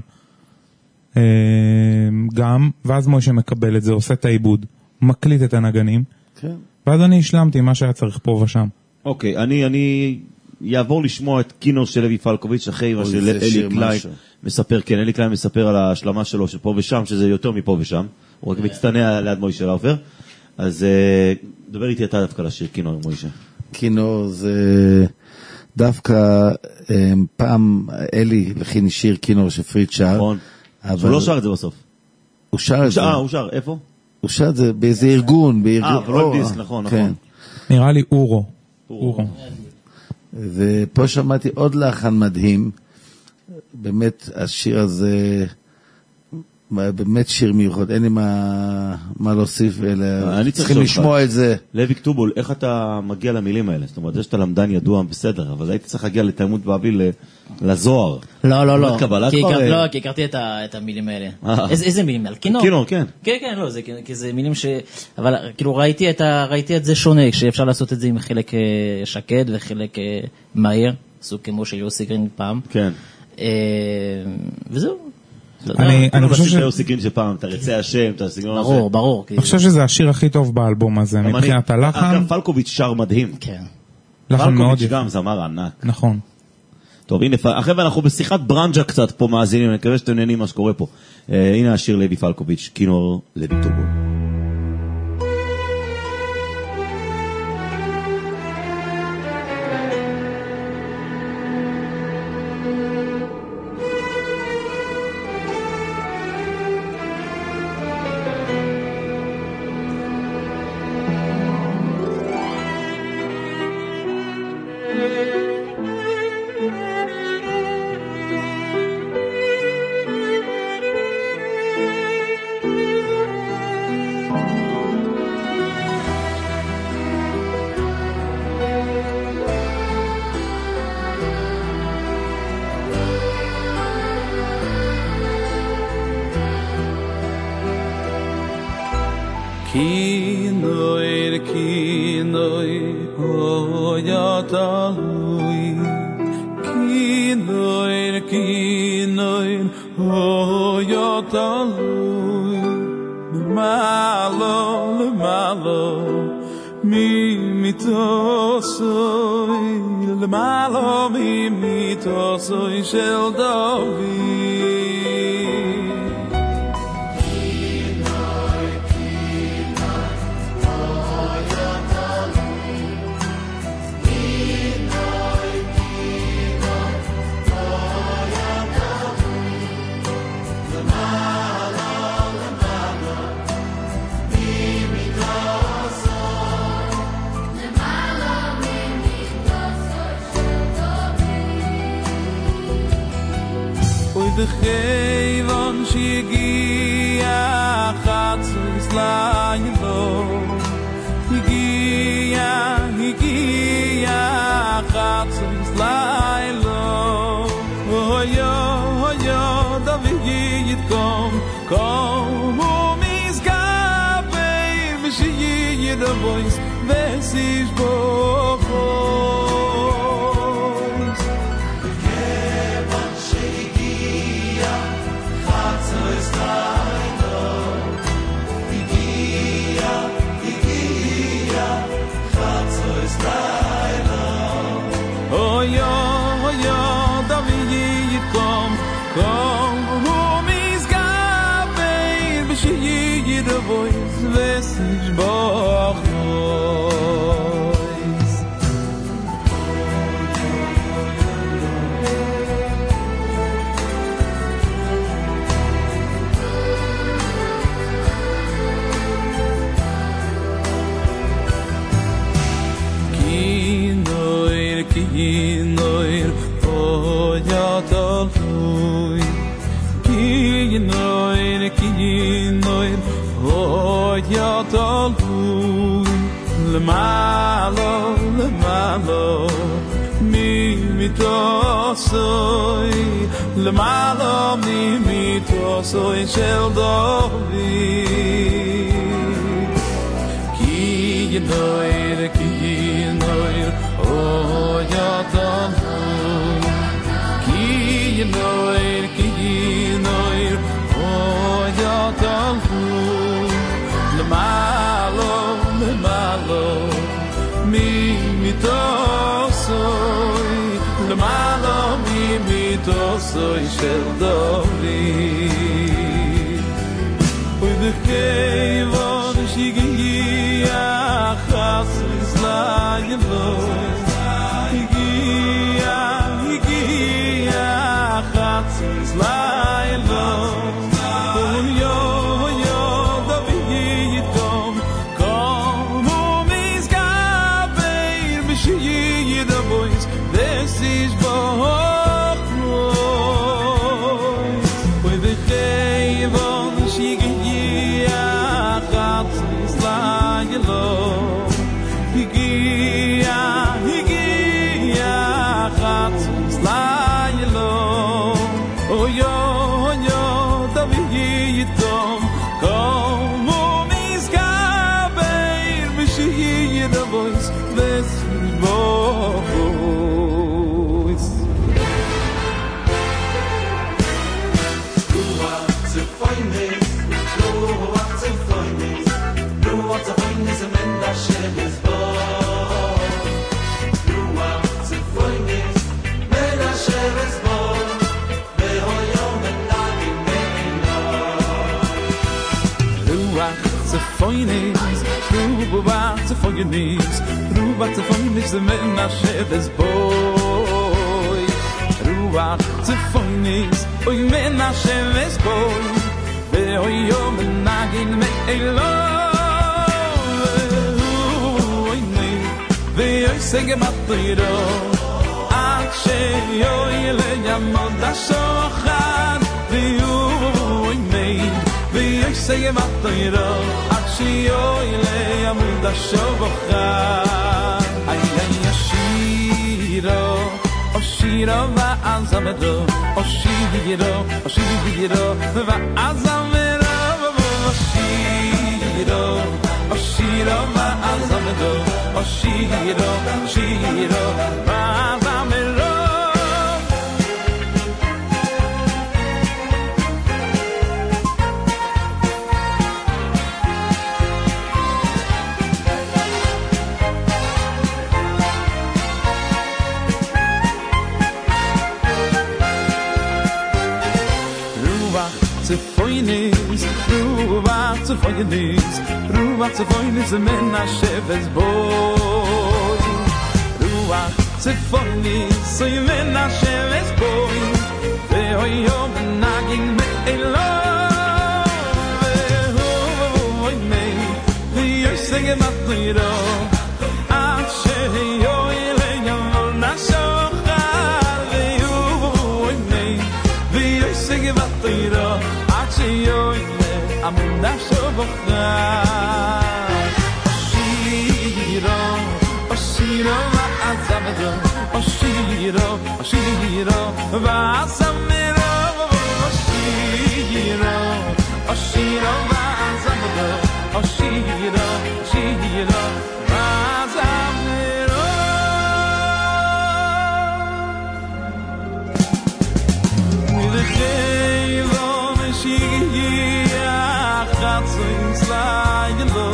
גם, ואז מוישה מקבל את זה, עושה את העיבוד, מקליט את הנגנים, כן. ואז אני השלמתי מה שהיה צריך פה ושם. אוקיי, אני, אני יעבור לשמוע את כינור של לוי פלקוביץ' אחרי מה של אלי קליין מספר, כן, אלי קליין מספר על ההשלמה שלו שפה ושם, שזה יותר מפה ושם, הוא רק מצטנע ליד מוישה לאופר, אז דבר איתי אתה דווקא לשיר כינור עם מוישה. כינור זה דווקא פעם אלי לכין שיר כינור שפריד שר. נכון. הוא לא שר את זה בסוף. הוא שר את זה. אה, הוא שר, איפה? הוא שר את זה באיזה ארגון. אה, אבל לא דיסק, נכון, נכון. נראה לי אורו. אורו. ופה שמעתי עוד לחן מדהים. באמת, השיר הזה, באמת שיר מיוחד. אין לי מה להוסיף, אלא צריכים לשמוע את זה. לוי כתובול, איך אתה מגיע למילים האלה? זאת אומרת, זה שאתה למדן ידוע בסדר, אבל הייתי צריך להגיע לתלמוד בבלי לזוהר. לא, לא, לא. לא, כי הכרתי את המילים האלה. איזה מילים? על כינור? כינור, כן. כן, כן, לא, כי זה מילים ש... אבל כאילו ראיתי את זה שונה, שאפשר לעשות את זה עם חלק שקד וחלק מהיר, סוג כמו של יוסי גרין פעם. כן. וזהו. אני חושב ש... היו סיגרים שפעם, תרצה השם, את הסגנון הזה. ברור, ברור. אני חושב שזה השיר הכי טוב באלבום הזה, מבחינת הלחן. אגב, פלקוביץ' שר מדהים. כן. פלקוביץ' גם זמר ענק. נכון. טוב, הנה, אחרי ואנחנו בשיחת ברנג'ה קצת פה מאזינים, אני מקווה שאתם נהנים מה שקורה פה. הנה השיר לוי פלקוביץ', כינור לוי טובול. צפויניס, רובה צפויניס, רובה צפויניס זה מנשב אז בוי. רובה צפויניס, אוי מנשב אז בוי, ואוי יום נגין מאלוי. אוי ני, ואוי סגה מטרידו, עד שיוי לימוד השוחד, ואוי ני, ואוי סגה מטרידו, שיוי לימוד השוחד. איי איי שירו, או שירו ואז המדו, או שירו, או שירו ואז המדו, או שירו, או שירו ואז המדו, או שירו, שירו ואז המדו. Tzefoinis, Ruach Tzefoinis, Ruach Tzefoinis menashev es boy. Ruach Tzefoinis, soy menashev es boy. Ve'oy yom nagin me'eloi, ve'oy mei, ve'oy segem atiro, ad she'yoy le'yamol nashochal, ve'oy mei, ve'oy segem atiro, שיוי לעמודה שבוחד. שירו, שירו ועזמרו, שירו, שירו ועזמרו, שירו, שירו ועזמרו, שירו, שירו ועזמרו. Ins Leiden lo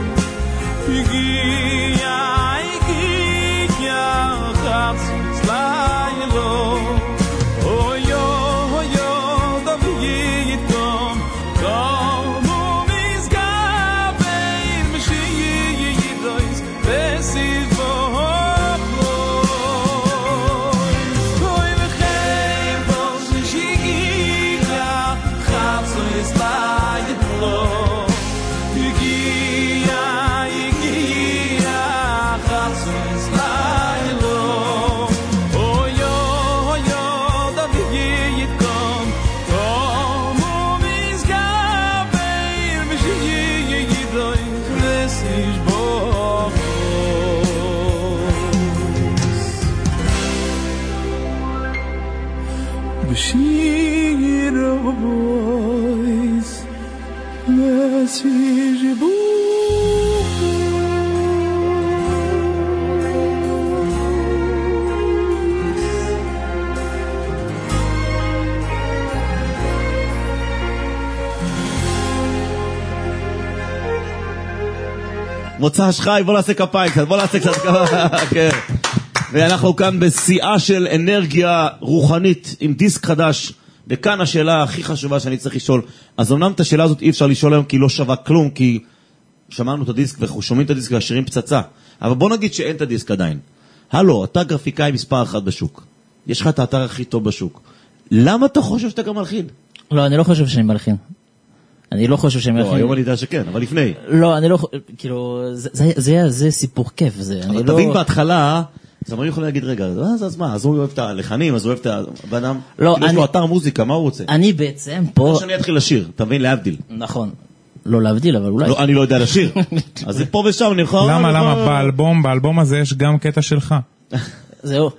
Igia, Igia Gatz ins Leiden lo Oh yo, oh yo Da viit kom Kom um is gabein Mishi yidois Bes is bohois Koi vechem Bos Igia Gatz ins Leiden lo מוצא שחי, בוא נעשה כפיים קצת, בוא נעשה קצת כפיים, ואנחנו כאן בשיאה של אנרגיה רוחנית עם דיסק חדש, וכאן השאלה הכי חשובה שאני צריך לשאול. אז אמנם את השאלה הזאת אי אפשר לשאול היום כי היא לא שווה כלום, כי שמענו את הדיסק ואנחנו שומעים את הדיסק והשירים פצצה, אבל בוא נגיד שאין את הדיסק עדיין. הלו, אתה גרפיקאי מספר אחת בשוק, יש לך את האתר הכי טוב בשוק, למה אתה חושב שאתה גם מלחין? לא, אני לא חושב שאני מלחין. אני לא חושב שאני מלחין. לא, היום אני יודע שכן, אבל לפני. לא, אני לא, כאילו, זה סיפור כיף, זה. אבל תבין בהתחלה, זמרים יכולים להגיד, רגע, אז מה, אז הוא אוהב את הלחנים, אז הוא אוהב את האדם, כאילו יש לו אתר מוזיקה, מה הוא רוצה? אני בעצם פה... איך שאני אתחיל לשיר, תבין, להבדיל. נכון. לא להבדיל, אבל אולי... אני לא יודע לשיר. אז זה פה ושם, אני יכול... למה, למה, באלבום, באלבום הזה יש גם קטע שלך. זהו.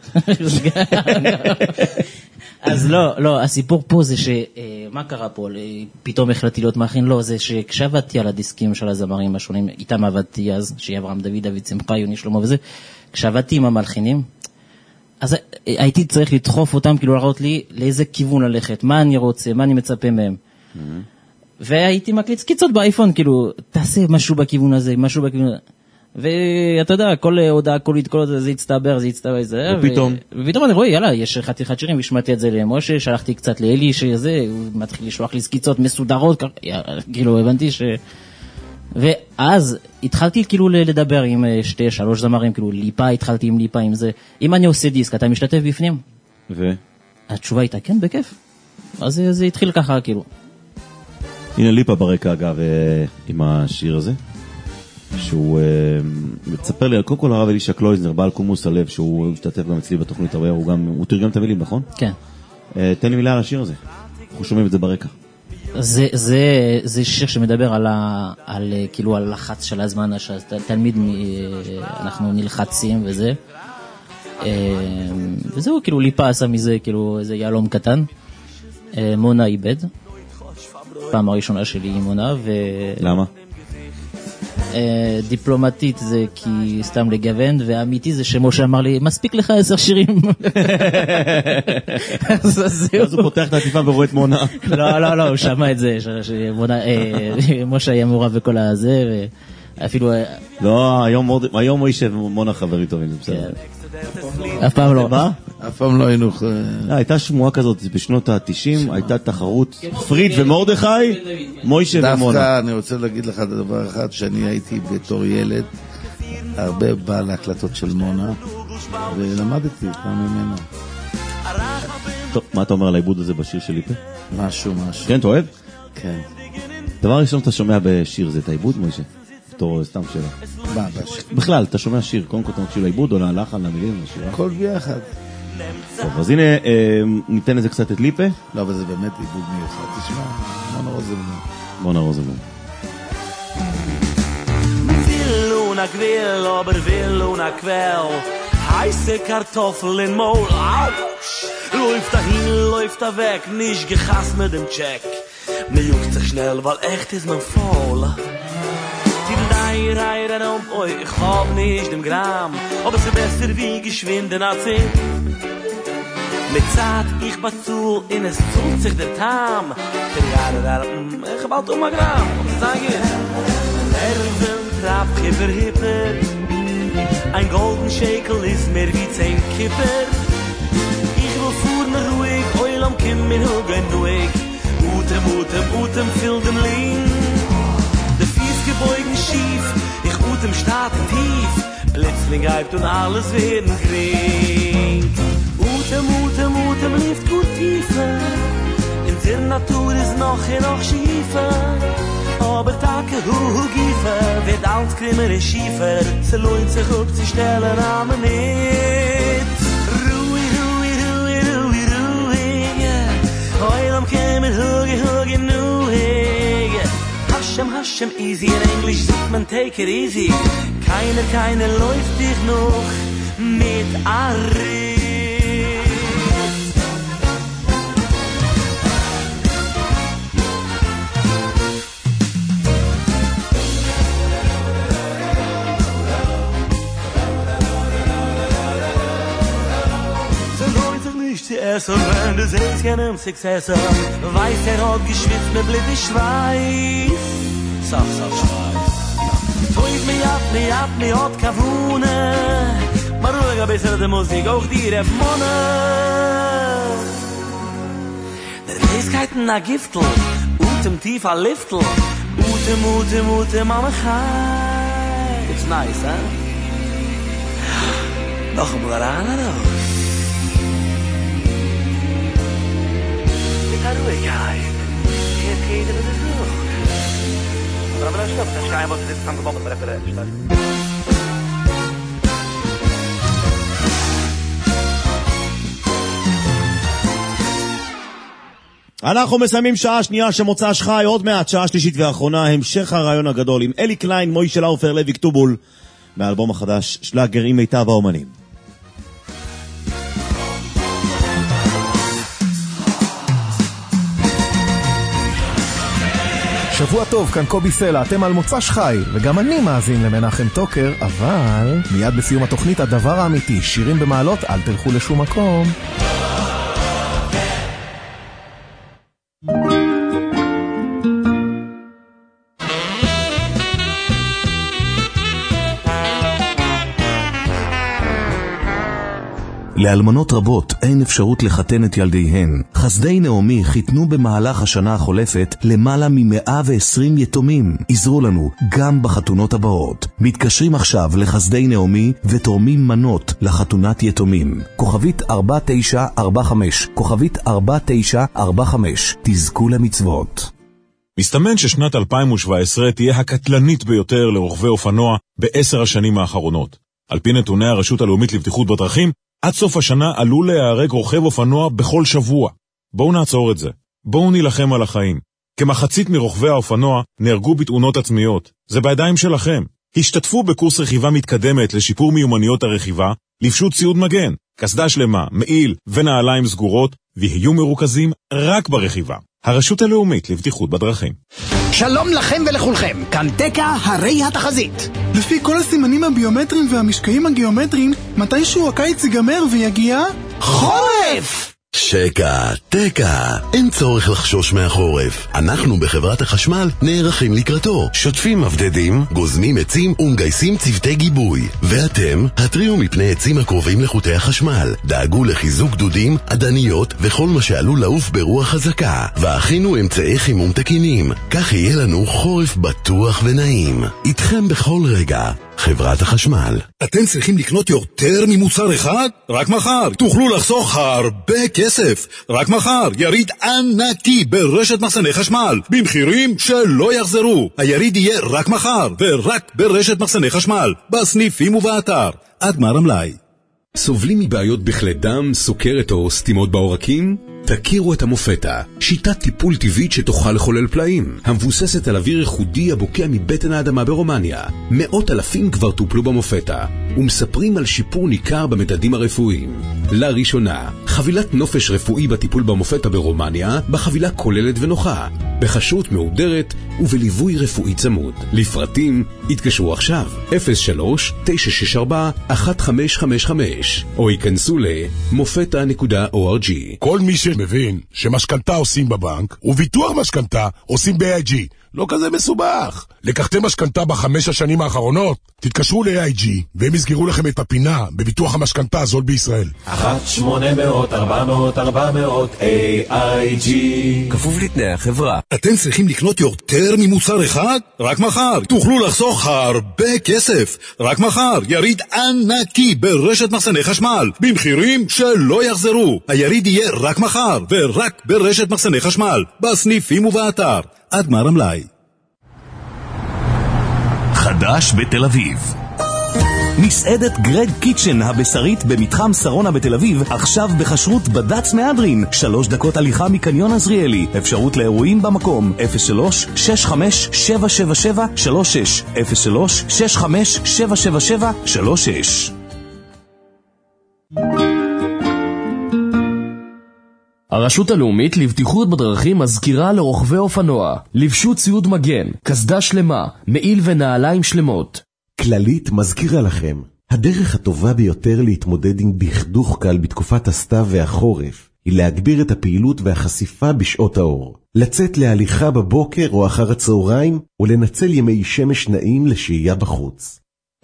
אז לא, לא, הסיפור פה זה ש... מה קרה פה? פתאום החלטתי להיות מאחין? לא, זה שכשעבדתי על הדיסקים של הזמרים השונים, איתם עבדתי אז, שהיא אברהם דוד, דוד שמחה, יוני שלמה וזה, כשעבדתי עם המלחינים, אז הייתי צריך לדחוף אותם, כאילו להראות לי לאיזה כיוון ללכת, מה אני רוצה, מה אני מצפה מהם. והייתי מקליץ קיצות באייפון, כאילו, תעשה משהו בכיוון הזה, משהו בכיוון הזה. ואתה יודע, כל הודעה קולית, כל זה יצטבר, זה יצטבר, זה... ופתאום? ופתאום אני רואה, יאללה, יש חתיכת שירים, ושמעתי את זה למשה, שלחתי קצת לאלי, שזה, הוא מתחיל לשלוח לי סקיצות מסודרות, כאילו, הבנתי ש... ואז התחלתי כאילו לדבר עם שתי, שלוש זמרים, כאילו ליפה, התחלתי עם ליפה, עם זה. אם אני עושה דיסק, אתה משתתף בפנים? ו? התשובה הייתה, כן, בכיף. אז זה, זה התחיל ככה, כאילו. הנה ליפה ברקע, אגב, עם השיר הזה, שהוא מצפר לי על קודם כל הרב אלישע קלויזנר, בעל קומוס הלב, שהוא משתתף גם אצלי בתוכנית הרבה, הוא גם, הוא תרגם את המילים, נכון? כן. תן לי מילה על השיר הזה. אנחנו שומעים את זה ברקע. זה, זה, זה שיר שמדבר על, ה, על, כאילו, על לחץ של הזמן, תלמיד, אנחנו נלחצים וזה. וזהו, כאילו, ליפה עשה מזה, כאילו, איזה ילום קטן. מונה איבד. פעם הראשונה שלי עם מונה, ו... למה? דיפלומטית זה כי סתם לגוון, ואמיתי זה שמשה אמר לי, מספיק לך עשר שירים. אז הוא פותח את העטיפה ורואה את מונה. לא, לא, לא, הוא שמע את זה, משה היה מעורב בכל הזה, ואפילו... לא, היום הוא יישב מונה חברי טובים, זה בסדר. אף פעם לא. מה? אף פעם לא היינו... הייתה שמועה כזאת בשנות ה-תשעים, הייתה תחרות פריד ומורדכי, מוישה ומונה. דווקא אני רוצה להגיד לך דבר אחד, שאני הייתי בתור ילד, הרבה בא להקלטות של מונה, ולמדתי פעם ממנו. טוב, מה אתה אומר על העיבוד הזה בשיר של ליפה? משהו, משהו. כן, אתה אוהב? כן. דבר ראשון אתה שומע בשיר זה את העיבוד, מוישה? בתור סתם שאלה. מה, בשיר? בכלל, אתה שומע שיר, קודם כל אתה מקשיב לעיבוד או להלחן, למילים, לשירה? הכל ביחד. טוב, אז הנה, ניתן לזה קצת את ליפה. לא, אבל זה באמת עיבוד מיוחד. תשמע, מונה רוזנבלום. מונה רוזנבלום. Will und a Grill, aber will und a Quell. Heiße Kartoffel in Maul, Autsch! Läuft dahin, läuft da weg, nicht gechasst mit dem Check. Mir juckt sich schnell, weil echt ist man voll. Die Reihe reihen um, oi, ich hab nicht im Gramm, aber es ist besser wie geschwind in a zehn. Mit Zeit, ich bazul, in es zult sich der Tam. Der Jahre da, ich hab halt um a Gramm, sag ich. Nerven, Trab, Hipper, Hipper. Ein golden Schekel ist mehr wie zehn Kipper. Ich will fuhren ruhig, Eulam kim in Hugen ruhig. Utem, utem, utem, fill dem Link. Der Fies gebeugen schief, ich utem starten tief. Blitzling greift und alles werden krieg. Utem, utem, utem, lift gut tiefer. In der Natur ist noch hier noch schiefer. Aber Tage, hu, hu, giefer. Wird alt, krimmer, ist schiefer. Se lohnt sich up zu stellen, aber nicht. Ruhi, ruhi, ruhi, ruhi, ruhi. Heulam kämen, hugi, hugi, nuhi. Hashem, Hashem, easy. In Englisch sieht man, take it easy. Keiner, keiner läuft dich noch mit Arri. Und wenn du siehst keinen Successor, weiß er hat geschwitzt mit blöde Schweiß. Sag, sag, Schweiß. Tuig mi ab, mi ab, mi hat Kavune. Maar ruhig ein bisschen die Musik, auch die Refmone. Der Weiskeiten a Giftel, utem tief a Liftel. Utem, utem, utem, am Chai. It's nice, huh? Noch ein Blaran raus. ruhig ein. Hier geht es durch. Aber das stimmt, das Schein, was jetzt angebaut bei der Verletzung. אנחנו מסיימים שעה שנייה שמוצא שחי, עוד מעט שעה שלישית ואחרונה, המשך הרעיון הגדול עם אלי קליין, מוישה לאופר, לוי כתובול, מהאלבום החדש שלאגר עם מיטב האומנים. שבוע טוב, כאן קובי סלע, אתם על מוצ"ש חי, וגם אני מאזין למנחם טוקר, אבל מיד בסיום התוכנית הדבר האמיתי, שירים במעלות, אל תלכו לשום מקום. לאלמנות רבות אין אפשרות לחתן את ילדיהן. חסדי נעמי חיתנו במהלך השנה החולפת למעלה מ-מאה ועשרים יתומים. עזרו לנו גם בחתונות הבאות. מתקשרים עכשיו לחסדי נעמי ותורמים מנות לחתונת יתומים. כוכבית ארבע תשע ארבע חמש, כוכבית ארבע תשע ארבע חמש. תזכו למצוות. מסתמן ששנת אלפיים שבע עשרה תהיה הקטלנית ביותר לרוכבי אופנוע בעשר השנים האחרונות. על פי נתוני הרשות הלאומית לבטיחות בדרכים, עד סוף השנה עלול להיהרג רוכב אופנוע בכל שבוע. בואו נעצור את זה. בואו נילחם על החיים. כמחצית מרוכבי האופנוע נהרגו בתאונות עצמיות. זה בידיים שלכם. השתתפו בקורס רכיבה מתקדמת לשיפור מיומנויות הרכיבה, לפשוט ציוד מגן, קסדה שלמה, מעיל ונעליים סגורות, ויהיו מרוכזים רק ברכיבה. הרשות הלאומית לבטיחות בדרכים. שלום לכם ולכולכם, כאן תקה הרי התחזית. לפי כל הסימנים הביומטריים והמשקעים הגיאומטריים, מתישהו הקיץ ייגמר ויגיע חורף! שקע, תקע, אין צורך לחשוש מהחורף. אנחנו בחברת החשמל נערכים לקראתו. שוטפים מבדדים, גוזמים עצים ומגייסים צוותי גיבוי. ואתם, התריעו מפני עצים הקרובים לחוטי החשמל. דאגו לחיזוק דודים, עדניות וכל מה שעלול לעוף ברוח חזקה. והכינו אמצעי חימום תקינים. כך יהיה לנו חורף בטוח ונעים. איתכם בכל רגע. חברת החשמל. אתם צריכים לקנות יותר ממוצר אחד? רק מחר תוכלו לחסוך הרבה כסף. רק מחר יריד ענקי ברשת מחסני חשמל במחירים שלא יחזרו. היריד יהיה רק מחר ורק ברשת מחסני חשמל, בסניפים ובאתר. עד גמר המלאי. סובלים מבעיות בכלי דם, סוכרת או סתימות בעורקים? תכירו את המופטה, שיטת טיפול טבעית שתוכל לחולל פלאים, המבוססת על אוויר ייחודי הבוקע מבטן האדמה ברומניה. מאות אלפים כבר טופלו במופטה, ומספרים על שיפור ניכר במדדים הרפואיים. לראשונה, חבילת נופש רפואי בטיפול במופטה ברומניה, בחבילה כוללת ונוחה, בחשרות מהודרת ובליווי רפואי צמוד. לפרטים, התקשרו עכשיו, אפס שלוש תשע שש ארבע אחת חמש חמש חמש, או ייכנסו ל-מופטה נקודה או אר ג'י. כל מי שמבין שמשכנתה עושים בבנק, וביטוח משכנתה עושים ב-איי איי ג'י. לא כזה מסובך. לקחתם משכנתה בחמש השנים האחרונות? תתקשרו ל-איי איי ג'י, והם יסגרו לכם את הפינה בביטוח המשכנתה הזול בישראל. אחת שמונה מאות ארבע מאות ארבע מאות איי איי ג'י. כפוף לתנאי החברה. אתם צריכים לקנות יותר ממוצר אחד? רק מחר תוכלו לחסוך הרבה כסף. רק מחר יריד ענקי ברשת מחסני חשמל במחירים שלא יחזרו. היריד יהיה רק מחר ורק ברשת מחסני חשמל, בסניפים ובאתר. עד גמר המלאי. חדש בתל אביב. מסעדת גרד קיצ'ן הבשרית במתחם שרונה בתל אביב, עכשיו בחשרות בד"ץ מהדרין, שלוש דקות הליכה מקניון עזריאלי. אפשרות לאירועים במקום, אפס שלוש שש חמש שבע שבע שבע שלוש שש, אפס שלוש שש חמש שבע שבע שבע שלוש שש. הרשות הלאומית לבטיחות בדרכים מזכירה לרוכבי אופנוע, לבשו ציוד מגן, קסדה שלמה, מעיל ונעליים שלמות. כללית מזכירה לכם, הדרך הטובה ביותר להתמודד עם דכדוך קל בתקופת הסתיו והחורף היא להגביר את הפעילות והחשיפה בשעות האור, לצאת להליכה בבוקר או אחר הצהריים ולנצל ימי שמש נעים לשהייה בחוץ.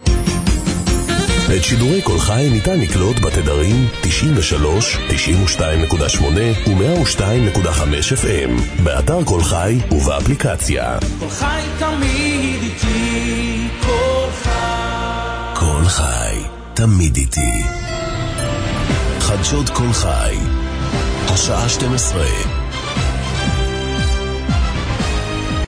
את שידורי כל חי ניתן לקלוט בתדרים תשעים ושלוש, תשעים ושתיים נקודה שמונה ו-מאה ושתיים נקודה חמש אף אם, באתר כל חי ובאפליקציה. כל חי תמיד איתי, כל חי. כל חי תמיד איתי. חדשות כל חי, השעה שתים עשרה,